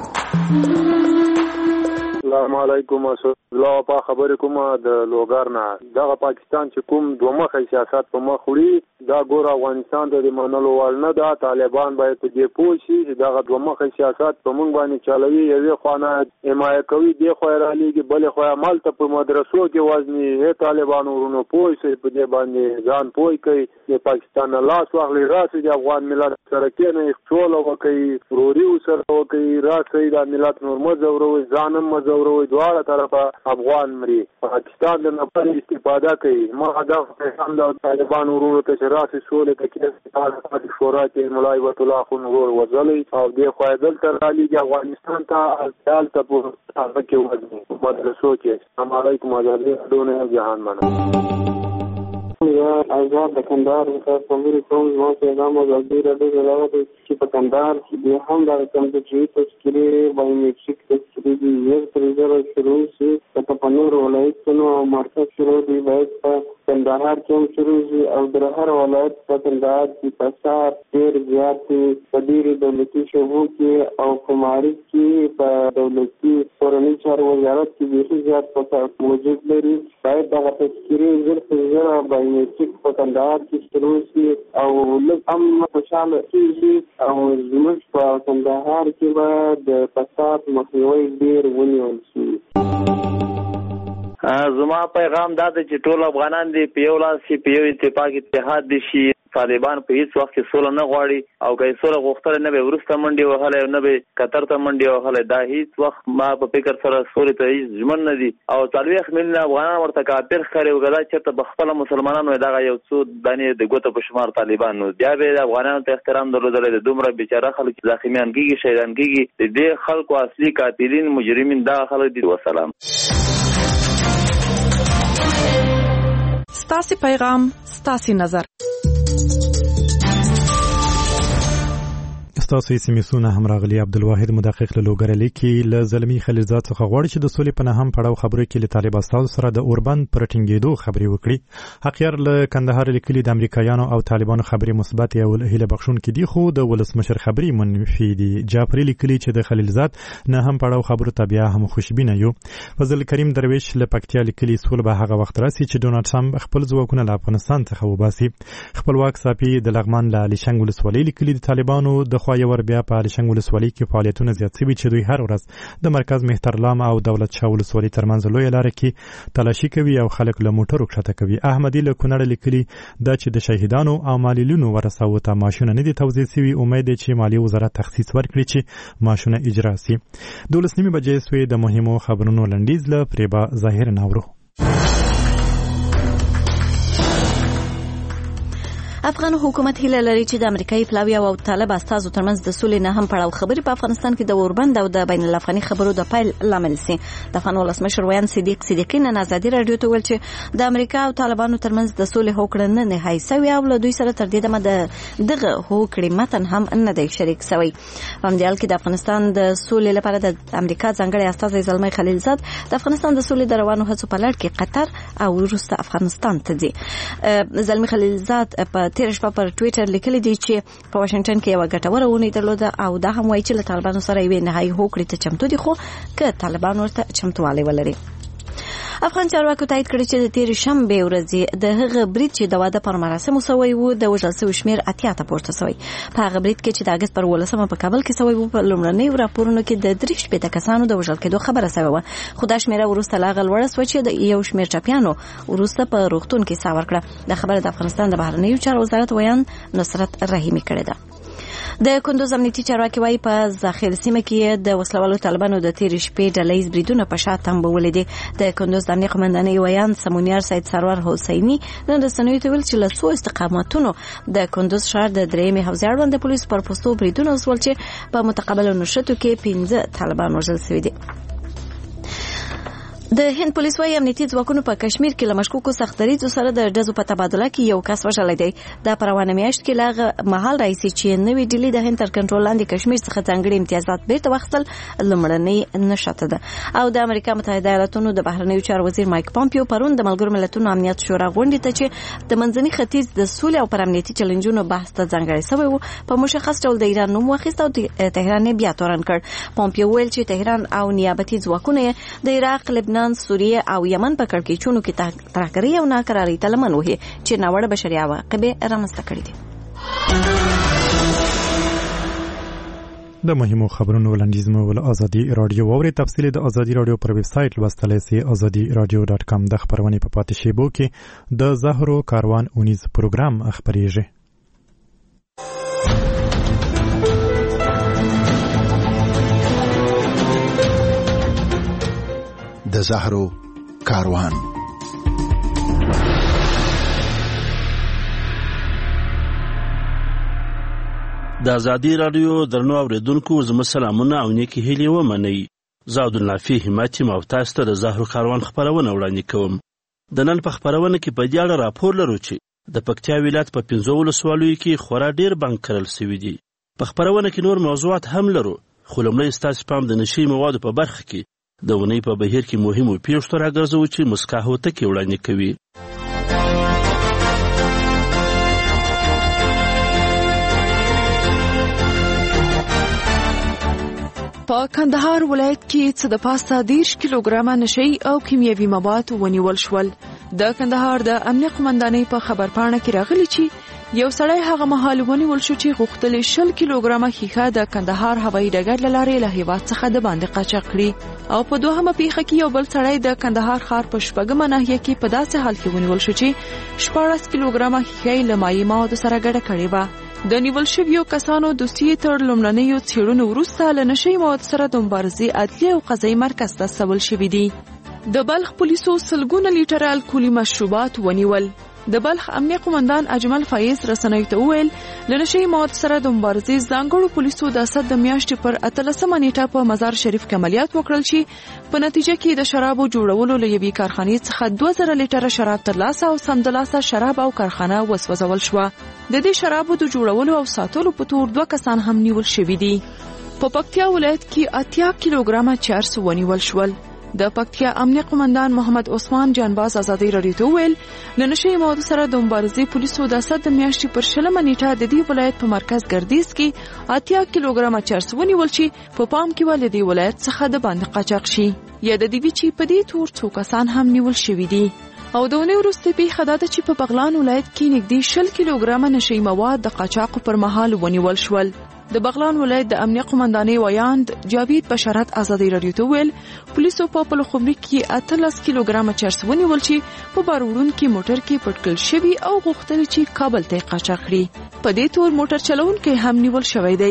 السلام علیکم. الله په خبرې کومه د لوګر نه. دغه پاکستان چې کوم دوه مخه سیاست په مخ وړي دا ګور افغانستان ته د منلو وړ نه ده. طالبان باید په دې پوه شي چې دغه دوه مخه سیاست په موږ باندې چلوي. یوې خوا نه حمایه کوي، دې خوا یې رالیږي، بلې خوا یې همالته په مدرسو کې وزني. طالبان ورونو پوه شي په دې باندې ځان پوه کوي. د پاکستان نه لاس واخلي، راسي د افغان ملت سره کېنئ، سوله وکړي، وروري ورسره وکړي، راسي د ملت نور مه ځوروئ، ځان هم مه ځوروئ. دواړه طرفه افغان مري. پاکستان د نفر استفاده کوي. ما هدف پیغام د طالبان ورونو ته چې راسي سولې ته کې شورا کې ملا هبت الله خو ورور وځلي او دې خو دلته رالیږي افغانستان ته حال ته په هغه کې وځي مدرسو کې. السلام علیکم ازادي دونه جهان منو. یا آزاد د کندهار څخه خبرې کوم. زما پیغام ازادي راډیو راوړی چې په کندهار کې بیا هم د کمپیوټري تذکرې بایومټریک تذکرې دي یو تر زره شروع شي. په نورو ولایتونو او مرکز شروع دي، باید په کندهار کې هم شروع شي. او د هر ولایت په کندهار کې فساد ډېر زیات دی. په ډېرو دولتي شعبو کې او په معارف کې په دولتي کورني چارو وزارت کې ډېر زیات فساد موجود لري. باید دغه تذکرې زر تر زره بایومټریک په کندهار کې شروع شي او لږ هم خوشحاله کېږي. او زموږ په کندهار کې به د فساد مخنیوی ډېر ونیول شي. زما پیغام دا دی چې ټول افغانان دي په یو لاس شي، په یو اتفاق اتحاد دي شي. طالبان په هیڅ وخت کې سوله نه غواړي او که یې سوله غوښتله نه به وروسته منډې وهلی او نه به قطر ته منډې وهلی. دا هیڅ وخت ما په فکر سره سولې ته هیڅ ژمن نه دي. او 40 میلیونه افغانان ورته کافر ښکاري او که دا چېرته په خپله مسلمانان وای دغه یو څو دانې د ګوته په شمار طالبان نو بیا به د افغانانو ته احترام درلودلی. د دومره بیچاره خلک زخمیان کېږي، شهیدان کېږي. د دې خلکو اصلي قاتلین مجرمین دغه خلک دي. وسلام. ستاسو پیغام، ستاسو نظر. ستاسو سیمسونه هم راغلي. عبدالواحد مدقق له لوګر لیکي له زلمی خلیلزاد څخه غواړي چې د سولې په نهم پړاو خبرو کې له طالب استاد سره د اوربند پر ټینګېدو خبري وکړي. حقیار له کندهار لیکلي د امریکایانو او طالبانو خبري مثبت او هیله بخښون کې دي خو د ولسمشر خبري منفي دي. جعفری لیکلي چې د خلیلزاد نهم پړاو خبرو تابع هم خوشبینه یو. فضل کریم درویش له پکتیا لیکلي سول به هغه وخت راسي چې ډونالد ټرمپ خپل ځواکونه له افغانستان څخه وباسي. خپلواک صافي د لغمان له لیشنګ ولسوالۍ لیکلي د طالبانو د خوا یو بیا په لیشنګ ولسوالۍ کې فعالیتونه زیات شوي چې دوی هر ورځ د مرکز مهترلام او دولت شاه ولسوالۍ ترمنځ لویه لاره کې تلاشي کوي او خلک له موټرو کښته کوي. احمدي له کونړ لیکلي دا چې د شهیدانو او معلولینو ورساو ته ماشونه نه دي توزیع شوي. امید چې مالیې وزارت تخصیص ورکړي چې ماشونه اجرا شي. 12 بجې سوې د مهمو خبرونو لنډیز له پریبا ظاهر ناورو. افغان حکومت هیله لري چې د امریکایي پلاوی او طالب استازو ترمنځ د سولې نه هم پړاو خبري په افغانستان کې د اوربند او د بین الافغاني خبرو د پایل لامل سي. د افغان ولسمشر ویان صدیق صدیقی نن ازادي رادیو ته ویل چې د امریکا او طالبانو ترمنځ د سولې هوکړه نه نهایی سوی او له دوی سره تر دې دمه دغه هوکړې متن هم نه دی شریک سوی. په همدې حال کې د افغانستان د سولې لپاره د امریکا ځانګړی استازی زلمی خلیلزاد د افغانستان د سولې د روانو هڅو په لړ کې قطر او وروسته افغانستان ته ځي. زلمی خلیلزاد په تیر شپه پر ټوئیټر لیکلي دي چې په واشنگټن کې یو ګټوره ونې درلوده او دا هم وایي چې له طالبانو سره یې نهایی هوکړې ته چمتو دي خو که طالبان ورته چمتووالی ولري. افغان چارواکو تایید کړی چې د تیر شنبه ورځې د هغه برید چې د واده پر مراسمو سوی وو د وژل شوي شمیر 80 ته پورته سوی. په هغه برید کې چې د اگست پر 18 په کابل کې سوی وو په لومړنیو راپورونو کې د 3 کسانو د وژل کېدو خبره سوی وه خو دا شمیره وروسته لا غلوړه سوه چې د یو شمیر ټپیانو وروسته په روغتون کې ساه ورکړه. د خبره د افغانستان د بهرنیو چارو وزارت ویان نصرت رحیمي کړې ده. د کندوز امنیتي چارواکي وايي په زاخیل سیمه کې د وسلوالو طالبانو د تیر شپې ډلهییز بریدونه په شا تنبولې دي. د کندوز د امنیه قمندانۍ ویان سمونیار سید سرور حسیني نن رسنیو ته ویل چې له څو استقامتونو د کندوز ښار د درېیمې حوزې اړوند د پولیسو پر پوستو بریدونه وسول چې په متقابل نښتو کې 15 طالبان وژل شوي دي. د هند پولیس وايي امنیتي ځواکونو په کشمیر کې له مشکوکو سختدریځو سره د ډزو په تبادله کې یو کس وژلی دی. دا په روانه میاشت کې له مهال راهیسې چې نوې ډیلي د هند تر کنټرول لاندې کشمیر څخه ځانګړي امتیازات بیرته واخیستل لومړنۍ نښته ده. او د امریکا متحده ایالاتونو د بهرنیو چارو وزیر مایک پامپیو پرون د ملګرو ملتونو امنیت شورا غونډې ته چې د منځني ختیځ د سولې او پر امنیتي چلنجونو بحث ته ځانګړی شوی و په مشخص ډول د ایران نوم واخیست او تهران یې بیا تورن کړ. پامپیو ویل چې تهران او نیابتي ځواکونه د عراق، لبنان، سوریه او یمن په کړکېچونو کې ترهګرۍ او ناکرارۍ ته لمن وهي چې ناوړه بشري عواقب رامنځته کړي دي. د مهمو خبرونو وړاندیز مو ول ازادي رادیو اوري. تفصیل د ازادي رادیو پر ویب سټ لوستلای سي azadiradio.com. د خبرونې په پاتې شیبو کې د زهرو کاروان اونیز پروګرام خبريږي. د زهرو کاروان. د ازادي رادیو درنو اوریدونکو زما سلامونه او نیکی هیلې ومنئ. زه عبدالنافع همت یم او تاسو ته د زهرو کاروان خپرونه وړاندې کوم. د نن په خپرونه کې په دې اړه راپور لرو چې د پکتیا ولایت په 15 ولسوالیو کې خورا ډیر بانک کرل شوي دي. په خپرونه کې نور موضوعات هم لرو خو لومړی ستاسو پام د نشي موادو په برخه کې د ونې په بهیر کې مهمو پیښو ته راګرځو چې مسکا هوتکې وړاندې کوي. په کندهار ولایت کې څه د پاسه 10 کیلوګرامه نشي او کیمیاوي مواد ونیول شول. د کندهار د امنیه قمندانۍ په خبرپاڼه کې راغلي چې یو سړی هغه مهال ونیول شو چې غوښتل 10 کیلوګرامه ښیښه د کندهار هوایي ډګر له لارې له هیواد څخه د باندې قاچاق کړي. او په دوهمه پیښه کې یو بل سړی د کندهار ښار په شپږمه ناحیه کې په داسې حال کې ونیول شو چې 14 کیلوګرامه ښیښه له مایع موادو سره ګډه کړې وه. د نیول شویو کسانو دوسیې تر لومړنیو څېړنو وروسته له نشي مواد سره د مبارزې عدلي او قضایي مرکز ته سپارل شوي دي. د بلخ پولیسو سلګونه لیټره الکولي مشروبات ونیول. د بلخ امنیه قومندان اجمل فایز رسنیو ته وویل له نشي مواد سره د مبارزې ځانګړو پولیسو د اسد د میاشتې پر 18 نیټه په مزار شریف کې عملیات وکړل چې په نتیجه کې د شرابو جوړولو له یوې کارخانې څخه 2000 لیټره شراب ترلاسه او سمدلاسه شراب او کارخانه وسوځول شوه. د دې شرابو د جوړولو او ساتلو په تور 2 کسان هم نیول شوي دي. په پکتیا ولایت کې 80 کیلوګرامه چرس ونیول شول. د پکتیا امنیه قومندان محمد عثمان جانباز ازادي رادیو ته ویل لنشي مواد سره د مبارزې پولیسو د 7 میاشتې پر 20 نیټه د دې ولایت په مرکز ګردیز کې 80 کیلوګرامه چرس ونیول شي. په پام کې ول د ولایت څخه د باندې قاچاق شي یا د دې چې په دې تور 2 کسان هم نیول شوي دي. او د ونې وروسته په خداده چې په بغلان ولایت کې نږدې 20 کیلوګرامه نشي مواد د قاچاق پر مهال ونیول شول. د بغلان ولایت د امنیه قومندانې ویاند جاوید بشارت ازادي رادیو ته ویل پولیسو په پلخمري کې 18 کیلوګرامه چرس ونیول شي. په باروړون کې موټر کې پټکل شوی او غوښتل چې کابل ته قاچاق کړي. په دې تور موټر چلوونکي هم نیول شوی دی.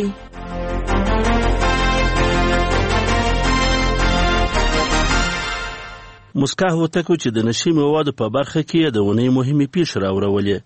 مسکا هوتکو چې د نشي موادو په برخه کې د ونې مهمې پیښې راوړولې.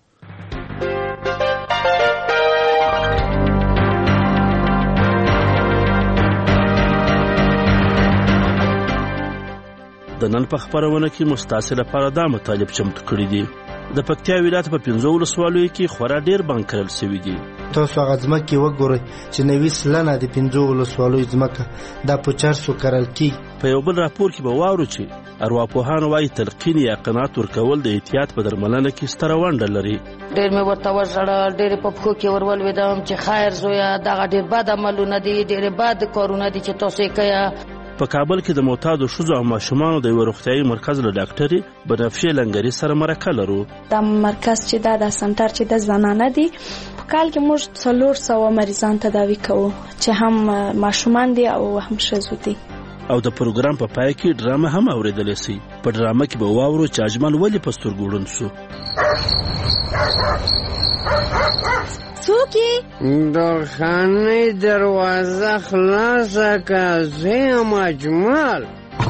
د نن په خبرونه کې مستاسې لپاره دا مطالب چمتو کړي دي. د پکتیا ولایت په 15 ولسوالیو کې خورا ډیر بانک کرل شوي دي. تاسو هغه ځمکې وګورئ چې 90 سلنه د 15 ولسوالیو ځمکه دا په چرسو کرل کیږي. په یو بل راپور کې به واورو چې ارواپوهان وايي تلقین یا قناعت ورکول د احتیاط په درملنه کې ستره ونډه لري. ډېر مې ورته وژړل، ډېر په پښو کې ورولوېدم چې خیر زویا دغه ډېر بد عملونه دي، ډېر بد کارونه دي چې تاسو یې کوئ. په کابل کې د معتادو ښځو او ماشومانو د یو روغتیايي مرکز له ډاکټرې بنفشې لنګري سره مرکه لرو. دا مرکز چې دا د سنټر چې د زنانه دي په کال کې موږ 400 مریضان تداوي کوو چې هم ماشومان دي او هم ښځو دي. او د پروګرام په پای کې ډرامه هم اوریدل شي. په ډرامه کې به واورو چې اجمل ولې په سترګو ړوند شو. څوک د خانې دروازه خلاصه که زه یم اجمل.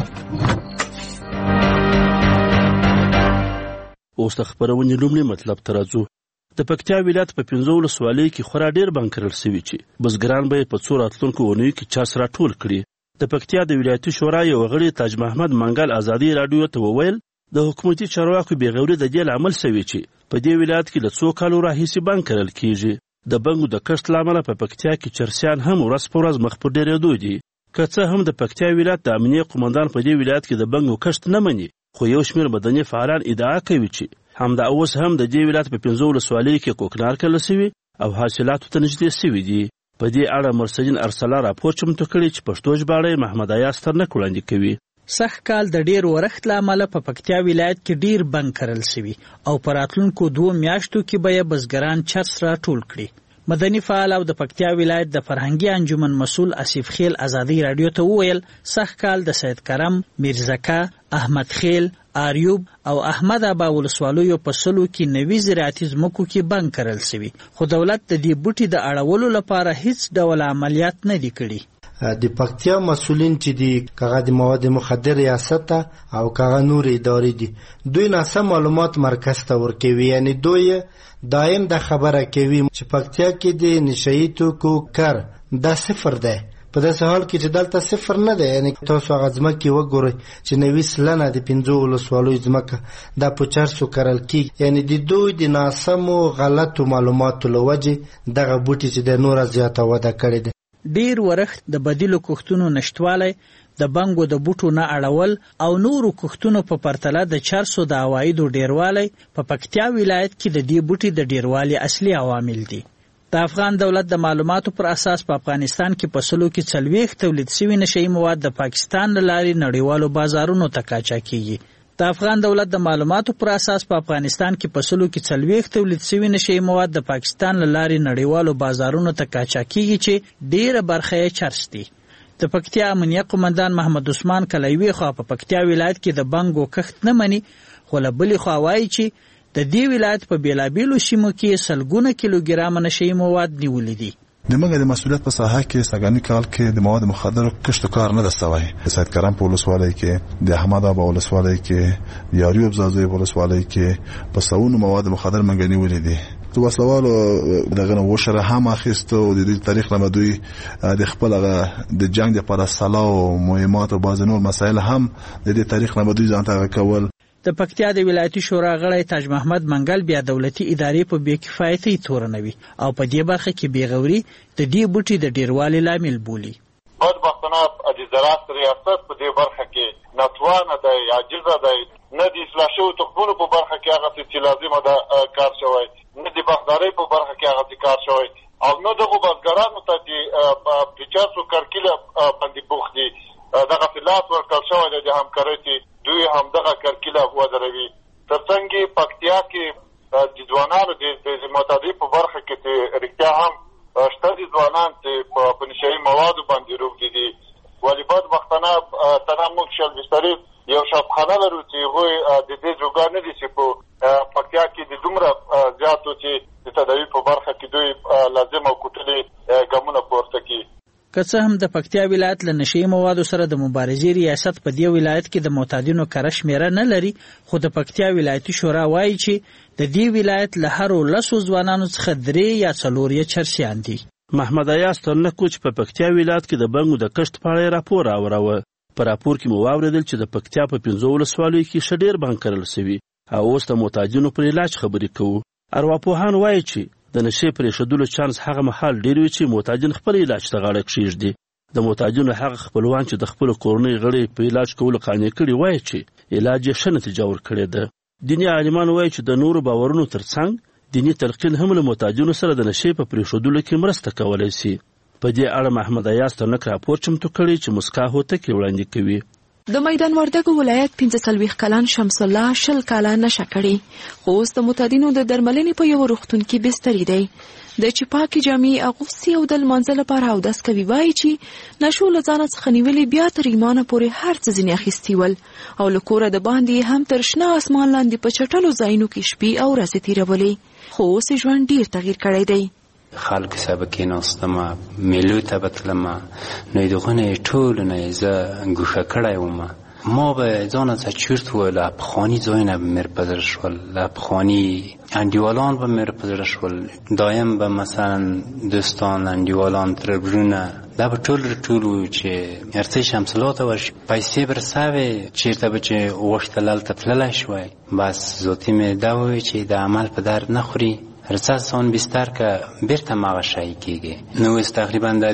اوس د خبرونې لومړی مطلب ته راځو. د پکتیا ولایت په 15 ولسوالیو کې خورا ډیر بانک کرل شوي چې بزګران به په څو راتلونکو اونیو کې چرس راټول کړي. د پکتیا د ولایتي شورا یو غړي تاج محمد منګل ازادي رادیو ته وویل د حکومتي چارواکو بېغوري د دې لامل شوی چې په دې ولایت کې له 2 کالو راهیسې بانک کرل کیږي. د بنګو د کښت لامل په پکتیا کې چرسیان هم ورځ په ورځ مخ په ډیرېدو دي. که څه هم د پکتیا ولایت د امنیه قومندان په دې ولایت کې د بنګو کښت نه مني، خو یو شمېر مدني فعالان ادعا کوي چې همدا اوس هم د دې ولایت په 15 ولسوالیو کې کوکنار کرل شوي او حاصلاتو ته نږدې شوي دي. په دې اړه مرسدین ارسلا راپور چمتو کړی چې پښتو ژباړه محمد عیاض ترنک وړاندې کوي. سخت کال د ډیر ورښت لامل په پکتیا ولایت کې ډیر بنک کرل شوي او په راتلونکو 2 میاشتو کې به بزګران چرس راټول کړي. مدني فعال او د پکتیا ولایت د فرهنګي انجمن مسؤل اسیف خیل ازادي رادیو ته وویل سخت کال د سید کرم، میرزکا، احمد خیل، آریوب او احمد ابا ولسوالیو په سلو کې 90 زراعتي ځمکو کې بنک کرل شوي، خو دولت د دې بوټي د اړولو لپاره هیڅ ډول عملیات نه دي کړي. د پکتیا مسؤلین چې دي کاغه د مواد مخدر ریاست او کاغه نور ادارې دي دوی ناسم معلومات مرکز ته ورکوي. یعنی دوی دایم د خبره کوي چې پکتیا کې د نشئی توکو کار دا صفر ده، په داسې حال کې چې دلته صفر نه ده. یعنی تاسو هغه ځمکې وګورئ چې 90 سلنه د 15 ولسوالیو ځمکه دا په چرسو کرل کیږي. یعنی د دوی د ناسمو غلطو معلوماتو له وجې دغه بوټي چې د نوره زیاته وده کړې ده. ډیر ورښت د بدیلو کښتونو نشټوالی، د بنګو د بوټو نه اړول او نورو کښتونو په پرتله د چرسو د عوایدو ډیروالی په پکتیا ولایت کې د دې بوټي د ډیروالي اصلي عوامل دي. د افغان دولت د معلوماتو پر اساس په افغانستان کې په سلو کې 40 تولید شوي نشئی مواد د پاکستان له لارې نړیوالو بازارونو ته قاچاق کیږي. د افغان دولت د معلوماتو پر اساس په افغانستان کې په سلو کې 40 تولید شوي نشئی مواد د پاکستان له لارې نړیوالو بازارونو ته قاچاق کیږي چې ډیره برخه یې چرس دي. د پکتیا امنیه قومندان محمد عثمان کلایوی خو په پکتیا ولایت کې د بنګو کښت نه مني، خو له بلې خوا وایي چې د دې ولایت په بیلابیلو سیمو کې سلګونه کیلوګرام نشئی مواد نیولې دي. د موږ د مسؤلیت په ساحه کې ساګانی کال کې د مواد مخدر کښت کار نه دستوي. د سید کرم په ولسوالۍ کې، د احمد ابا ولسوالۍ کې، د یاریوب زازوی ولسوالۍ کې په سونو مواد مخدر منګنی ولې دي. د وسلوالو دغه وشره هم اخیستو او د دې تاریخ نه دوی د خپل د جنگ لپاره سلا او مهمات او باز نور مسایل هم د دې تاریخ نه دوی ځان ته کول. د پکتیا د ولایتي شورا غړی تاج محمد منګل بیا دولتي ادارې په بې کفایتۍ تورنوي او په دې برخه کې بېغوري د دې بوټي د ډیروالي لامل بولي. بدبختانه د زراعت ریاست په دې برخه کې ناتوانه دی، عاجزه دی، نه د اصلاح شویو تخمونو په برخه کې هغه څه چې لازمه ده کار شوی، نه د باغدارۍ په برخه کې هغه څه کار شوی، او نه دغو بزګرانو ته چې 50 کرکیله باندې بوخت دي دغه لاس ورکړل شوی دی د همکارۍ چې دوی همدغه کرکیله ودروي. ترڅنګ یې پکتیا کې د ځوانانو د معتادۍ په برخه کې چې رښتیا هم شته دي ځوانان چې په نشهیي موادو باندې روږدي دي، ولې بدبختانه تنها موږ شل بسترې یو شفخانه لرو چې هغوی د دې جوګار نه دي چې په پکتیا کې د دومره زیاتو چې د تداوي په برخه کې دوی لازم او کوټلې ګامونه پورته کړي. که څه هم د پکتیا ولایت له نشهیي موادو سره د مبارزې ریاست په دې ولایت کې د معتادینو کره شمیره نه لري، خو د پکتیا ولایتي شورا وایي چې د دې ولایت له هرو 10 ځوانانو څخه 3 یا 4 یې چرسیان دي. محمد ایاز ترنکو چې په پکتیا ولایت کې د بنګو د کښت په اړه راپور راوړاوه. په راپور کې مو واورېدل چې د پکتیا په 15 ولسوالیو کې ښه ډېر بنګ کرل سوي او اوس د معتادینو پر علاج خبرې کوو. ارواپوهان وایي چې د نشې پرېښودلو چانس هغه مهال ډېر وي چې معتادین خپل علاج ته غاړه کښېږدي. د معتادینو هغه خپلوان چې د خپلو کورنۍ غړي په علاج کولو قانع کړي وایي چې علاج یې ښه نتیجه ورکړې ده. دیني عالمان وایي چې د نورو باورونو ترڅنګ دیني تلقین هم له معتادینو سره د نشې په پرېښودلو کې مرسته کولی سي. په دې اړه محمد ایاز ترنک راپور چمتو کړی چې مسکا هوتکې وړاندې کوي. د میدان وردګو ولایت 45 کلن شمس الله 20 کاله نشه کړي، خو اوس د معتادینو د درملنې په یو روغتون کې بستري دی. د چې پاکې جامې اغوستي او د لمانځه لپاره اودس کوي، وایي چې نشو له ځانه څخه نیولې بیا تر ایمانه پورې هر څه ځینې اخیستي ول او له کوره د باندې هم تر شنه اسمان لاندې په چټلو ځایونو کې شپې او ورځې تېرولې، خو اوس یې ژوند ډېر تغییر کړی دی. خلک سبا کېناستم، میلو ته به تلم، نو د هغې ټولو نه یې زه ګوښه کړی وم. ما به ځانه څه چرت وویل، پخواني ځایونه به مې په زړه شول، پخواني انډیوالان به مې په زړه شول، دایم به مثلا دوستان انډیوالان تربرونه دا به ټول وو چې ارڅۍ شمس الله ته ورشي، پیسې به رسوې، چېرته به چې غوښتل هلته تللی شوی. بس ذاتي مې دا وویل چې د عمل په درد نه خوري، هرڅه سان بستر که بیرته مغه شای کېږي. نو اوس تقریبا د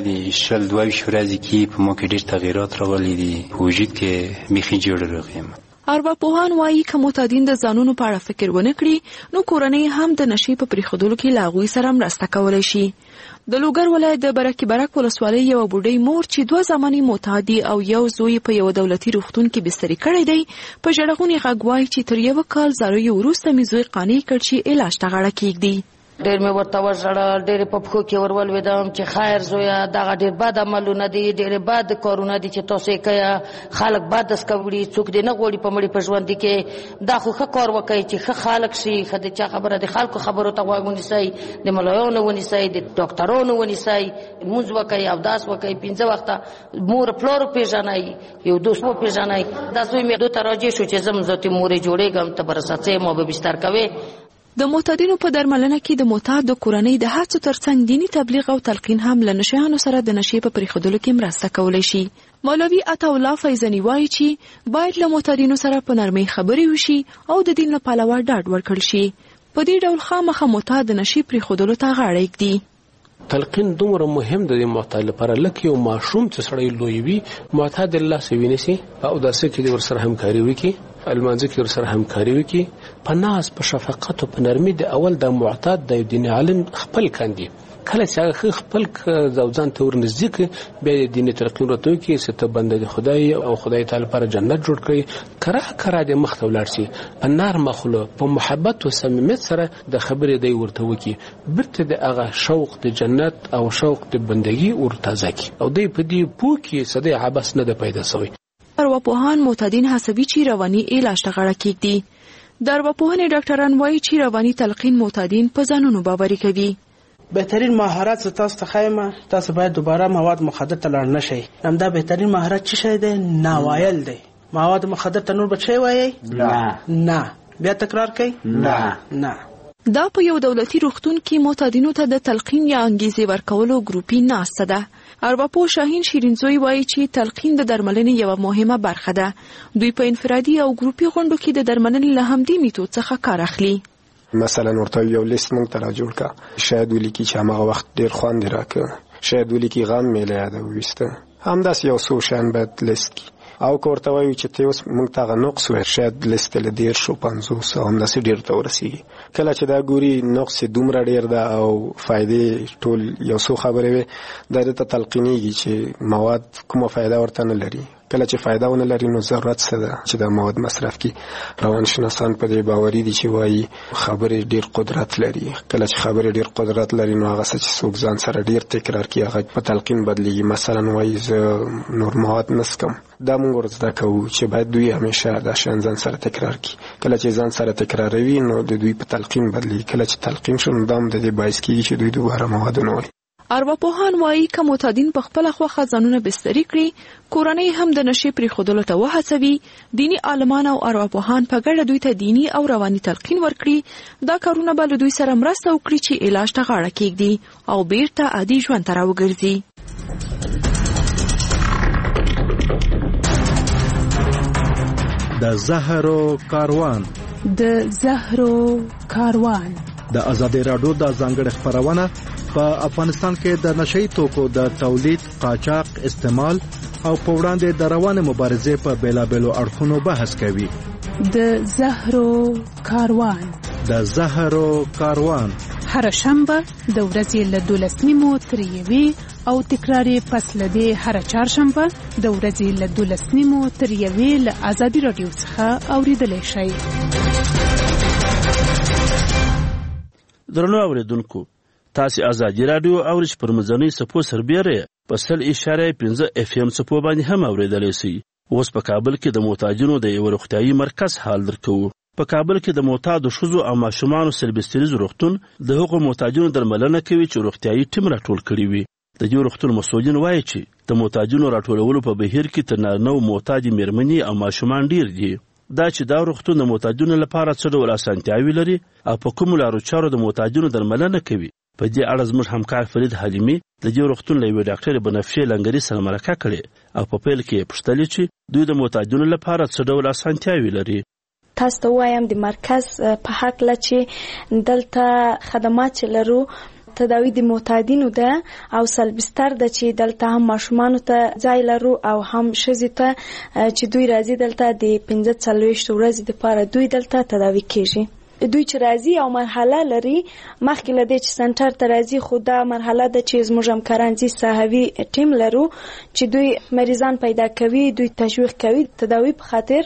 22 ورځې کې په ما کې ډېر تغییرات راغلي دي، په وجود کې بیخي جوړ راغیم. ارواپوهان وایي که معتادین د ځانونو په اړه فکر ونه کړي، نو کورنۍ هم د نشې په پرېښودلو کې له هغوی سره مرسته کولی شي. د لوګر ولایت د برکي برک ولسوالۍ یوه بوډۍ مور چې 2 زامن معتادي او یو زوی په یو دولتي روغتون کې بستري کړی دی، په ژړغوني غږ وایي چې تر 1 کال زارویو وروسته مې زوی قانع کړ چې علاج ته غاړه کېږدي. ډېر مې ورته وژړل، ډېرې په پښو کې ورولوېدم چې خیر زویه دغه ډېر بد عملونه دي، ډېرې بد کارونه دي چې تاسو یې کوئ، خلک بد دسکه وړي، څوک دې نه غواړي په مړي په ژوندي کې. دا خو ښه کار وکړئ چې ښه خلک شي، ښه د چا خبره د خلکو خبرو ته غوږ ونیسئ، د ملایانو ونیسئ، د ډاکټرانو ونیسئ، لمونځ وکئ، اودس وکئ، 5 وخته مور پلار وپېژنئ، یو دوست وپېژنئ. دا زوی مې دو ته راجع شو چې زه م ذاتي مورې جوړېږم، ته به رسڅې ما به بستر کوې. د معتادینو په درملنه کې د معتاد د کورنۍ د هڅو ترڅنګ دیني تبلیغ او تلقین هم له نشهیانو سره د نشې په پرېښودلو کې مرسته کولی شي. مولوي عطاالله فیضاني وایي چې باید له معتادینو سره په نرمۍ خبرې وشي او د دین له پلوه ډاډ ورکړل شي. په دې ډول خامخا معتاد د نشې پرېښودلو ته غاړه ایږدي. تلقین دومره مهم دی د معتاد لپاره، لکه یو ماشوم چې سړی لوی وي، معتاد الله سې ونیسي، په اوداسه کې دې ورسره همکاري وکړي، المانځه کې ورسره همکاري وکړي، په ناز په شفقت او په نرمي. د اول د معتاد د دین عالم خپل کاندي، کله چې هغه خپل ځان ته ورنږدې کړي، بیا د دین تلقین ورته وکړي چې ته بنده د خدای او خدای تعالی لپاره جنت جوړ کړي. کرا د مخ ته ولاړ شي، په نرمه خوله په محبت او صمیمیت سره د خبرې دی ورته وکړي، بیرته د هغه شوق د جنت او شوق د بندګي ورتازه کړي، او دی په دې پوه کې صدې عباس نه د پیدا شوی. ارواپوهان معتادین هڅوي چې رواني علاج ته غاړه کېږدي. د ارواپوهنې ډاکټران وایي چې رواني تلقین معتادین په ځانونو باوري کوي. بهترین مهارت تاسو ته خایمه، تاسو باید دوباره مواد مخدر ته لاړ نشئ. همدا بهترین مهارت څه شی دی؟ ناوایل دی. مواد مخدر ته نور بچی وایي؟ نه. بیا تکرار کوي؟ نه. دا په یو دولتي روغتون کې معتادینو ته د تلقین یا انګیزې ورکولو ګروپي ناسته ده. ارواپوه شاهین شیرینزوی وایي چې تلقین د درملنې یوه مهمه برخه ده. دوی په انفرادي او ګروپي غونډو کې د درملنې له همدې میتود څخه کار اخلي. مثلا ورته یو لیست مونږ ته را جوړ کا، شاید ولیکي چې هماغه وخت ډیر خوند راکړه، شاید ولیکي غم مې له یاده وویسته، همداسې یو څو شیان باید لیست کړي. او که ورته وایو چې ته اوس موږ ته هغه نقص وایي، شاید لیست له 10 50 همداسې ډېر ته ورسېږي. کله چې دا ګوري نقص دومره ډېر ده او فایدې ټول یو څو خبرې وي، دا دې ته تلقینېږي چې مواد کومه فایده ورته نه لري. کله چې فایده ونه لري نو ضرورت څه ده چې دا مواد مصرف کړي. روانشناسان په دې باوري دي چې وایي خبرې ډېر قدرت لري. کله چې خبرې ډېر قدرت لري نو هغه څه چې څوک ځان سره ډېر تکرار کړي هغه په تلقین بدلېږي. مثلا وایي زه نور مواد نه څکم، دا موږ ورزده کوو چې باید دوی همیشه دا شیان ځان سره تکرار کړي. کله چې ځان سره تکراروي نو د دوی په تلقین بدلېږي. کله چې تلقین شو نو دا هم د دې باعث کېږي چې دوی دوباره مواد نه وایي. ارواپوهان وایي که معتادین په خپله خوښه ځانونه بستري کړي، کورنۍ هم د نشې پرېښودلو ته وهڅوي، دیني عالمان او ارواپوهان په ګډه دوی ته دیني او رواني تلقین ورکړي، دا کارونه به له دوی سره مرسته وکړي چې علاج ته غاړه کېږدي او بیرته عادي ژوند ته راوګرځي. د زهرو کاروان د ازادي راډیو د ځانګړي خبرونه په افغانستان کې د نشئی توکو د تولید، قاچاق، استعمال او په وړاندې د روانه مبارزې په بیلابېلو اړخونو بحث کوي. د زهرو کاروان هر شنبه د ورځې له 12 تر 1 او تکراري پس له دې هر چهارشنبه د ورځې له 12 تر 1 له ازادي راډیو څخه اوریدلای شئ. درنو اوریدونکو، تاسو ازادي راډیو اورئ پر مزنی سپو سربېره په 100.5 FM سپو باندې هم اوریدلای شئ. اوس په کابل کې د معتادینو د یو روغتیايي مرکز حال درکو. په کابل کې د معتادو ښځو او ماشومانو سلبستریز روغتون د هغو معتادینو درملنه کوي چې روغتیايي ټیم راټول کړي وي. د دې روغتون مسؤلین وایي چې د معتادینو راټولولو په بهیر کې تر نارینه معتادي مېرمنې او ماشومان ډیر دي. دا چې دا روغتون د معتادینو لپاره څه ډول اسانتیاوې لري او په کومو لارو چارو د معتادینو درملنه کوي، په دې اړه زموږ همکار فرید حلیمي د دې روغتون له یوې ډاکټرې بنفشې لنګري سره مرکه کړې او په پیل کې یې پوښتلې چې دوی د معتادینو لپاره څه ډول اسانتیاوې لري. تاسو ته وایم د مرکز په هکله چې دلته خدمات چې لرو، تداوی د معتادینو ده او سلبستر ده چې دلته هم ماشومانو ته ځای لرو او هم ښځې ته چې دوی راځي دلته د 45 ورځې دپاره دوی دلته تداوی کیږي. دوی چې راځي او مرحله لري، مخکې له دې چې سنټر ته راځي خو دا مرحله ده چې زموږ همکاران زی صحوي ټیم لرو چې دوی مریضان پیدا کوي، دوی تشویق کوي تداوی په خاطر.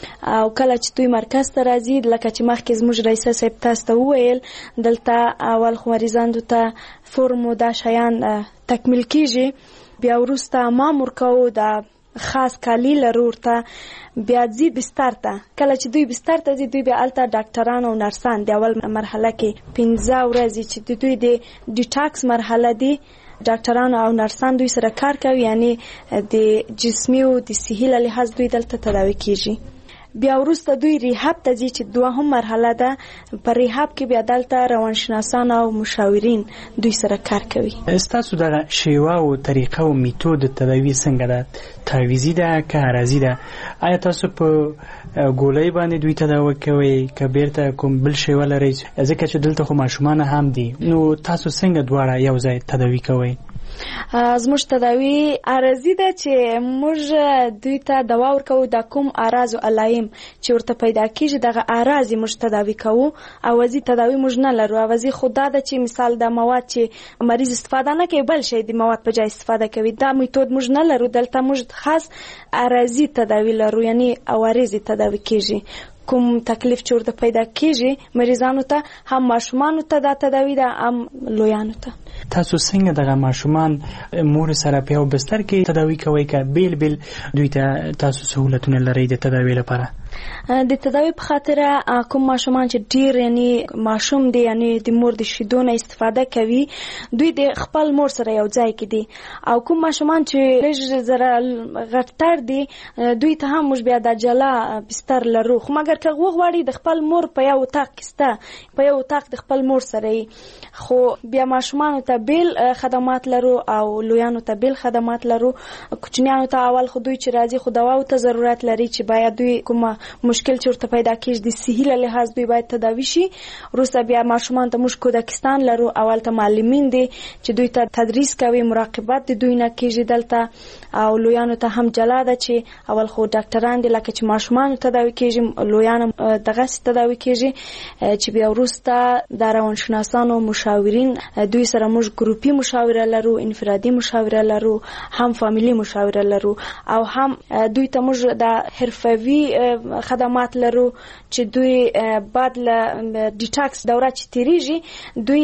او کله چې دوی مرکز ته راځي، لکه چې مخکې زموږ رئیسه صاحب تاسو ته وویل، دلته اول خو مریضانو ته فرم و دا شیان تکمیل کیږي، بیا وروسته امام ورکوو د خاص کالی لرو ته، بیا ځي بستر ته. کله چې دوی بستر ته ځي، دوی بیا هلته ډاکټران او نرسان د اول مرحله کې 15 ورځې چې دوی د ډیټاکس مرحله دی، ډاکټران او نرسان دوی سره کار کوي، یعنی د جسمي او د صحي له لحاظ دوی دلته تداوی کیږي. بیا وروسته دوی ریحاب ته ځي چې دوهم مرحله ده. په ریحاب کې بیا دلته روانشناسان او مشاورین دوی سره کار کوي. ستاسو دغه شیوه او طریقه او میتود تداوی څنګه ده؟ تعویضي ده که عرضي ده؟ آیا تاسو په ګولۍ باندې دوی تداوی کوئ که بیرته کوم بل شیوه لرئ؟ ځکه چې دلته خو ماشومان هم دي، نو تاسو څنګه دواړه یو ځای تداوی کوئ؟ زموږ تداوی عرضی ده چې موږ دوی ته دوا ورکوو، د کوم اعراض او علایم چې ورته پیدا کیږي دغه اعراض موږ تداوی کوو. اوازي تداوی موږ نه لرو. اوازي خدا ده چې مثال د مواد چې مریض استفاده نه کوي بل شي د مواد په ځای استفاده کوي، دا میتود موږ نه لرو. دلته موږ خاص عرضی تداوی لرو، یعنی اوارزي تداوی کیږي. کوم تکلیف چې ورته پیدا کیږي مریضانو ته، هم ماشومانو ته دا تداوی ده، هم لویانو ته. تاسو څنګه دغه ماشومان مور سره په یو بستر کې تداوی کوئ که بیل بیل دوی ته تاسو سهولتونه لرئ د تداوی لپاره؟ د تداوی په خاطر کوم ماشومان چې ډیر یعنی ماشوم دی یعنی د مور د شیدو نه استفاده کوي دوی د خپل مور سره یو ځای کې دي او کوم ماشومان چې لږ زره غټتر دي دوی ته هم موږ بیا د جلا بستر لرو خو مګر که غواړي د خپل مور په یو اتاق کې سته په یو اتاق د خپل مور سره خو بیا ماشومان ته بیل خدمات لرو او لویانو ته بیل خدمات لرو کوچنیانو ته اول خو دوی چې راځي خو دواو ته ضرورت لري چې باید دوی کومه مشکل چې ورته پیدا کېږي د صحي له لحاظ دوی باید تداوي شي وروسته بیا ماشومان ته موږ کودکستان لرو اول ته معلمین دي چې دوی ته تدریس کوي مراقبت د دوی نه کېږي دلته او لویانو ته هم جلا ده چې اول خو ډاکټران دي لکه چې ماشومان تداوي کېږي لویان دغه تداوي کېږي چې بیا وروسته د روانشناسانو مشاورین دوی سره موږ ګروپي مشاوره لرو انفرادي مشاوره لرو هم فامیلی مشاوره لرو او هم دوی ته موږ د حرفوي خدمات لرو چې دوی بعد له ډیټاکس دوره چې تیریږي دوی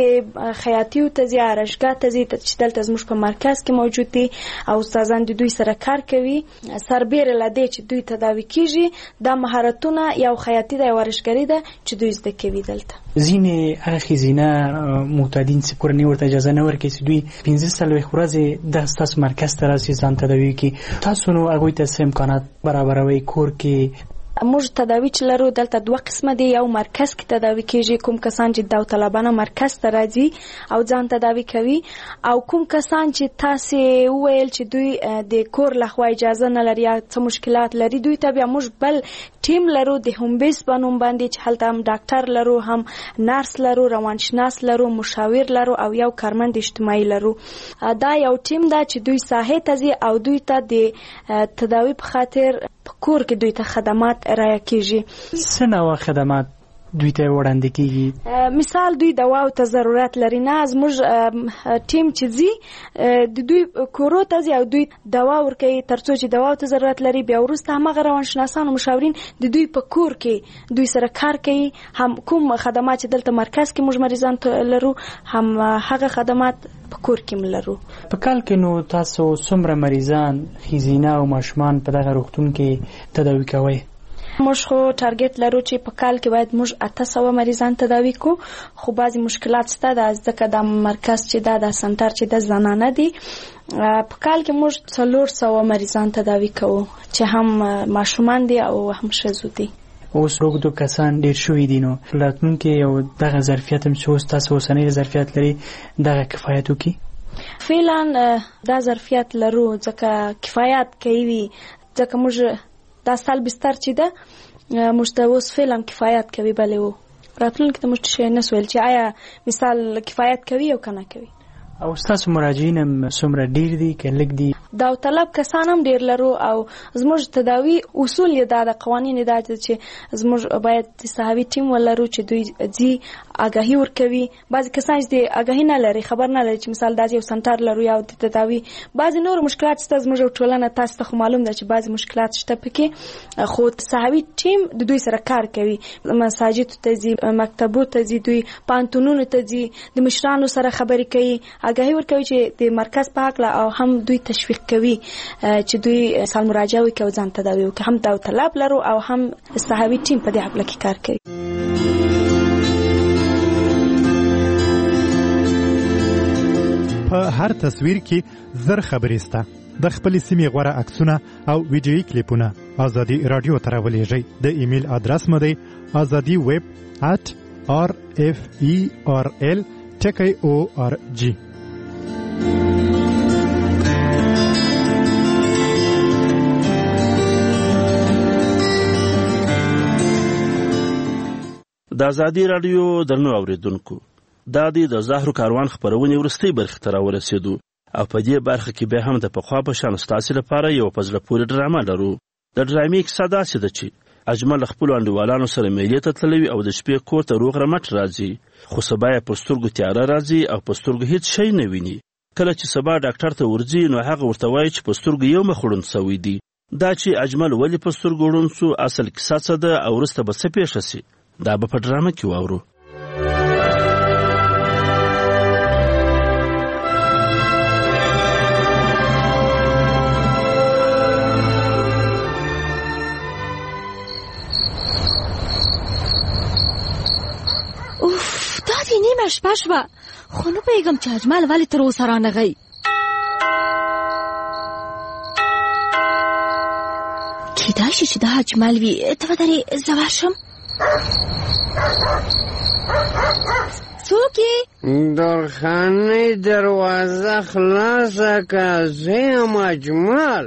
ځي خیاطي او ته ځي ارشګاه ته ځي چې دلته زموږ په مرکز کې موجود دي او استادان دوی سره کار کوي سربېره له دې چې دوی تداوي کیږي د مهارتونه یو خیاطي د ورشګری ده چې دوی زده کوي دلته ځینې هغه زینا معتادین چې کورنۍ ورته اجازه نه ورکوي چې دوی 15 ورځې د تاسو مرکز ته راسي ځان تداوي کوي تاسو نو هغوی ته امکانات برابروي کور کې موږ تداوی چې لرو دلته دوه قسمه دي یو مرکز کې تداوی کیږي کوم کسان چې داوطلبانه مرکز ته راځي او ځان تداوی کوي او کوم کسان چې تاسو وویل چې دوی د کور لخوا اجازه نه لري یا څه مشکلات لري دوی ته بیا موږ بل ټیم لرو د هوم بیس بنوم باندې چې هلته هم ډاکټر لرو هم نرس لرو روانشناس لرو مشاور لرو او یو کارمند اجتماعي لرو دا یو ټیم ده چې دوی ساحه ته ځي او دوی ته د تداوی په خاطر کور کې دوی ته خدمات رایه کیږي څه نوع خدمات دوی ته وړاندې کیږي مثال دوی دواو ته ضرورت لري نه زموږ ټیم چې ځي د دوی کورو ته ځي او دوی دوا ورکوي ترڅو چې دواو ته ضرورت لري بیا وروسته هماغه روانشناسان او مشاورین د دوی په کور کې دوی سره کار کوي هم کوم خدمات چې دلته مرکز کې موږ مریضان لرو هم هغه خدمات په کور کې لرو په کال کې نو تاسو څومره مریضان ښځینه او ماشومان په دغه روغتون کې تداوي کوئ موږ خو ټارګټ لرو چې په کال کې باید موږ 800 مریضان تداوي کو خو بعضی مشکلات شته د ځکه د مرکز چې د سنټر چې د زنانه دي په کال کې موږ 400 مریضان تداوي کوو چې هم ماشومان دي او هم ښځو دي اوس روغدو کسان ډیر شوي دي نو راتلونکي یو دغه ظرفیت هم چې اوس تاسو اوسنی ظرفیت لري دغه کفایت وکړي فعلا دا ظرفیت لرو ځکه کفایت کوي ځکه موږ دا سال بستر چې ده موږ ته اوس فعلا کفایت کوي بلې و راتلونکي ته موږ شی نه سویل چې آیا مثال کفایت کوي او کنه کوي او تاسو مراجعین هم څومره ډیر دي که لږ دي داوطلب کسان هم ډیر لرو او زموږ تداوی اصول یې دا د قوانین دا چې زموږ باید صحابي ټیم ولرو چې دوی ځي آگاهی ورکوي بعضی کسان چې آگاهی نه لري خبر نه لري چې مثال دا یو سنټر لرو یا د تداوی بعضی نور مشکلات شته زموږ ټولنه تاسو ته معلوم ده چې بعضی مشکلات شته پکې خو صحابي ټیم د دوی سره کار کوي مساجد ته ځي مکتبو ته ځي دوی پانتونونو ته ځي د مشرانو سره خبرې کوي آگاهی ورکوي چې د مرکز په حق او هم دوی تشویق کوي چې دوی سال مراجعه وکړي ځان تداوي وکړي هم داوطلب لرو او هم صحابي ټیم په دې حق کې کار کوي په هر تصویر کې زر خبرې سته د خپل سیمې غوړه عکسونه او ویډیويي کلیپونه ازادي رادیو ته راولېږئ د ایمیل ادرس مو دی azadi@rferl.org د ازادي رادیو درنو اوریدونکو دا د زهرو کاروان خبرونه ورستۍ برخه ته راورسېدو او په دې برخه کې به هم د پخوا په شان ستاسو لپاره یو پزله پورې ډرامه لرو د ډرامې کیسه داسې ده چې اجمل خپل انډیوالانو سره میلې ته تلوي او د شپې کور ته روغ رمټ راځي خو سبا یې په سترګو تیاره راځي او په سترګو هیڅ شی نه ویني کله چې سبا ډاکټر ته ورځي نو هغه ورته وایي چې په سترګو یو مخ ړوند سوی دی دا چې اجمل ولې په سترګو ړوند سو اصل کیسه څه ده او وروسته به څه پیښه سي دا به په ډرامه کې واورو ټوله شپه شوه خو نه پوهېږم چې اجمل ولې تر اوسه رانغی. کیدای شي چې دا اجمل وي. ته ودرې زه ورشم. څوک یې؟ درخانۍ دروازه خلاصه که، زه یم اجمل.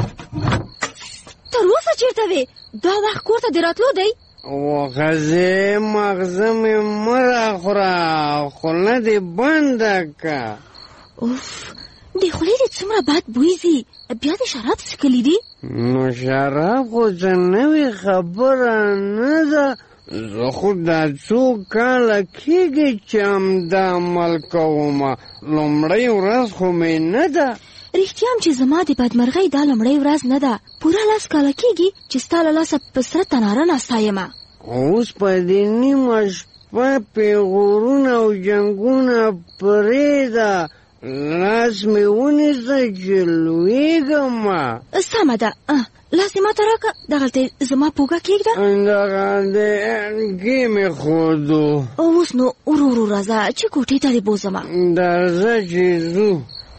تر اوسه چېرته وې؟ دا وخت کور ته دې راتلو دی؟ وښځې مغزه مې مه راخوره، خوله دې بنده که. اوف، د خولې دې څومره بد بوی ځي. بیا دې شراب څښلي دي؟ نو شراب خو څه نوې خبره نه ده. زه خو دا څو کاله کېږي چې همدا عمل کومه، لومړۍ ورځ خو مې نه ده. رښتیا هم چې زما د بدمرغۍ دا لومړۍ ورځ نه ده. پوره 10 کاله کېږي چې ستا له لاسه په سره تناره ناسته یمه. اوس په دې نیمه شپه پیغورونه او جنګونه پرېږده، لاس مې ونیسه چې لوېږمه. سمه ده، لاس دې ماته راکړه. دغلته زما پوږه کېږده. دغلته مې ښودو. اوس نو ورو ورو راځه چې کوټې ته دې بوځمه. درځه چې ځو.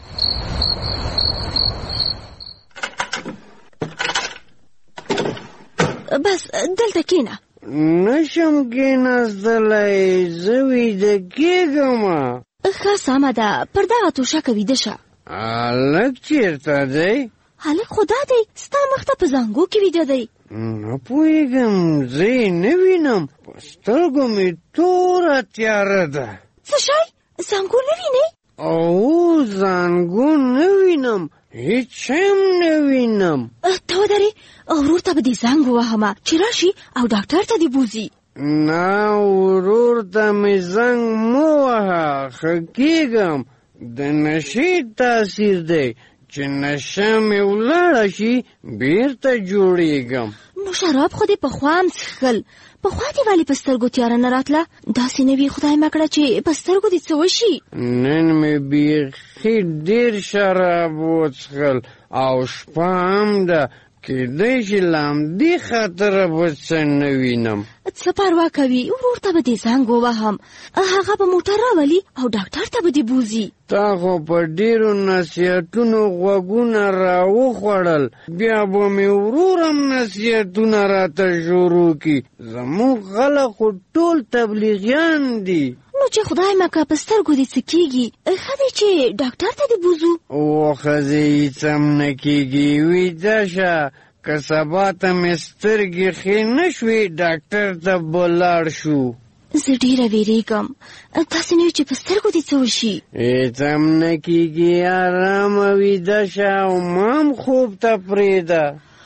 بس دلته کېنه. نشم کېناستلی، زه ویده کېږمه. ښه سمه ده، پر دغه توشکه ویده شه. هلک چېرته دی؟ هلک خو دا دی، ستا مخ ته په زانګو کې ویده دی. نه پوهېږم، زه یې نه وینم، په سترګو مې توره تیاره ده. څه شی؟ زانګو نه وینې؟ او زانګو نه وینم، هیڅ هم نه وینم. ته ودرې، ورور ته به دې زنګ ووهمه چې راشي او ډاکټر ته دې بوځي. نه، ورور ته مې زنګ مه وهه، ښه کېږم. د نشې تاثیر دی، چې نشه مې ولاړه شي بیرته جوړېږم. نو شراب خو دې پخوا هم څښل، پخوا دې ولې په سترګو تیاره نه راتله؟ داسې نه وي خدای مه کړه چې په سترګو دې څه وشي. نن مې بیخي ډېر شراب وڅښل او شپه هم ده، کېدای شي له همدې خاطره به څه نه وینم. څه پروا کوي، ورور ته به دې زنګ ووهم، هغه به موټر راولي او ډاکټر ته به دې بوځي. تا خو په ډېرو نصیحتونو غوږونه راوخوړل، بیا به مې ورور هم نصیحتونه راته شروع کړي. زموږ خلک خو ټول تبلیغیان دي. نو چې خدای مه کړه په سترګو دې څه کېږي، ښه دی چې ډاکټر ته دې بوځو. وښځې هېڅ هم نه کېږي، ویده شه. که سبا ته مې سترګې ښې نه شوې، ډاکټر ته به لاړ شو. زه ډېره وېرېږم، داسې نه وي چې په سترګو دې څه وشي. هېڅ هم نه کېږي، ارامه ویده شه او ما هم خوب ته پرېږده.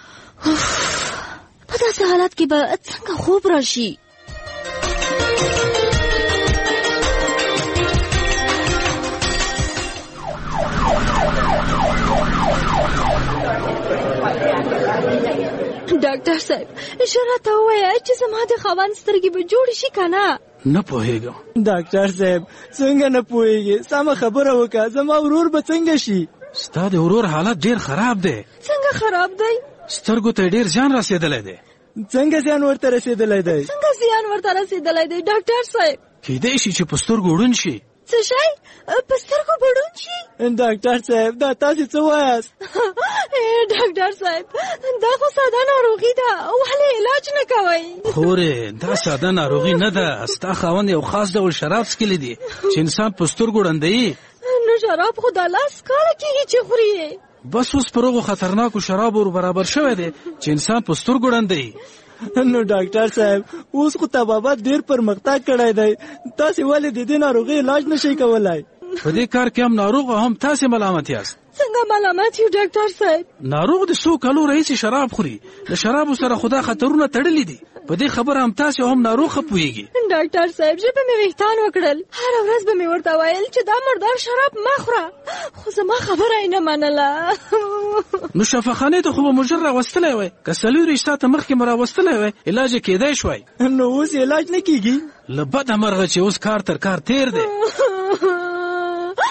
په داسې حالت کې به څنګه خوب راشي؟ ډاکټر صاحب، ژر راته ووایه چې زما د خاوند سترګې به جوړې شي که نه؟ نه پوهېږم. ډاکټر صاحب څنګه نه پوهېږې؟ سمه خبره وکړه، زما ورور به څنګه شي؟ ستا د ورور حالت ډېر خراب دی. څنګه خراب دی؟ سترګو ته ډېر زیان رسېدلی دی. څنګه زیان ورته رسېدلی دی؟ څنګه زیان ورته رسېدلی دی ډاکټر صاحب؟ کېدای شي چې په سترګو ړوند شي. څه شی؟ په سترګو به ړوند شي؟ ډاکټر صاحب دا تاسې څه وایاست؟ ډاکټر صاحب دا خو ساده ناروغي ده، ولې علاج نه کوئ؟ خورې دا ساده ناروغي نه ده، ستا خاوند یو خاص ډول شراب څښلی دي چې انسان په سترګو ړندوي. نو شراب خو دا 10 کاله کېږي چې خوري یې. بس اوس پر هغو خطرناکو شرابو ور برابر شوی دی چې انسان په سترګو ړندوي. نو ډاکټر صاحب اوس خو طبابت ډېر پرمختګ کړی دی، تاسې ولې د دې ناروغۍ علاج نشئ کولی؟ په دې کار کې هم ناروغ او هم تاسې ملامت یاست. څنګه ملامت یو ډاکټر صاحب؟ ناروغ د 100 کالو راهیسې شراب خوري، د شرابو سره خدا خطرونه تړلي دي. په دې خبره هم تاسې هم ناروغ ښه پوهېږي. ډاکټر صاحب ژبه مې ویښتان وکړل، هره ورځ به مې ورته ویل چې دا مردار شراب مه خوره، خو زما خبره یې نه منله. نو شفاخانې ته خو به مو ژر راوستلی وی، که 40 ساعته مخکې مو راوستلی وی علاج یې کېدی شوی. نو اوس علاج نه کېږي؟ له بده مرغه چې اوس کار تر کار تیر دی.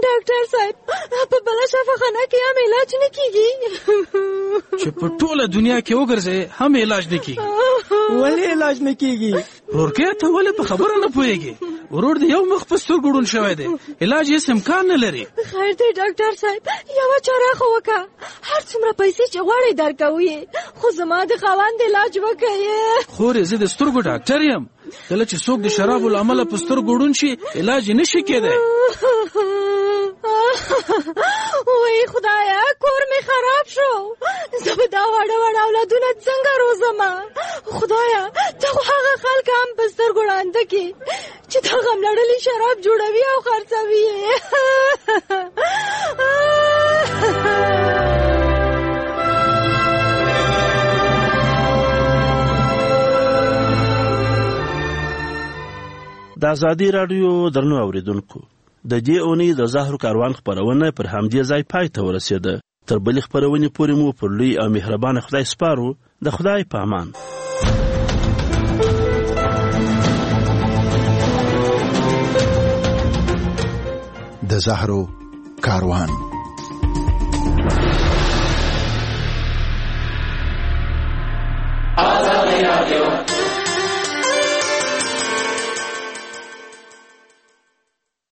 ډاکټر صاحب په بل شفاخانه کې هم علاج نه کیږي چې په ټوله دنیا کې وګرځي هم علاج نه کیږي ولې علاج نه کیږي ورکه ته ولې په خبره نه پوهیږي ورور دی یو مخ په سترګو ډون شوی دی علاج یې امکان نه لري خیر دی ډاکټر صاحب یو چاره خو وکړه هر څومره پیسې چې غواړې درکوي خو زما د خاوند علاج وکړي خورې زه د سترګو ډاکټر یم کله چې څوک د شرابو له امله په سترګو ړوند شي علاج یې نشي کېدی وای خدایا کور مې خراب شو زه به دا واړه واړه اولادونه څنګه روزم خدایا ته خو هغه خلک هم په سترګو ړانده کړي چې دا غم لړلي شراب جوړوي او خرڅوي د ازادي رادیو درنو اوریدونکو د دې اونۍ د زهرو کاروان خپرونه پر همدې ځای پای ته ورسېده تر بلې خپرونې پورې مو پر لوی او مهربان خدای سپارو د خدای په امان د زهرو کاروان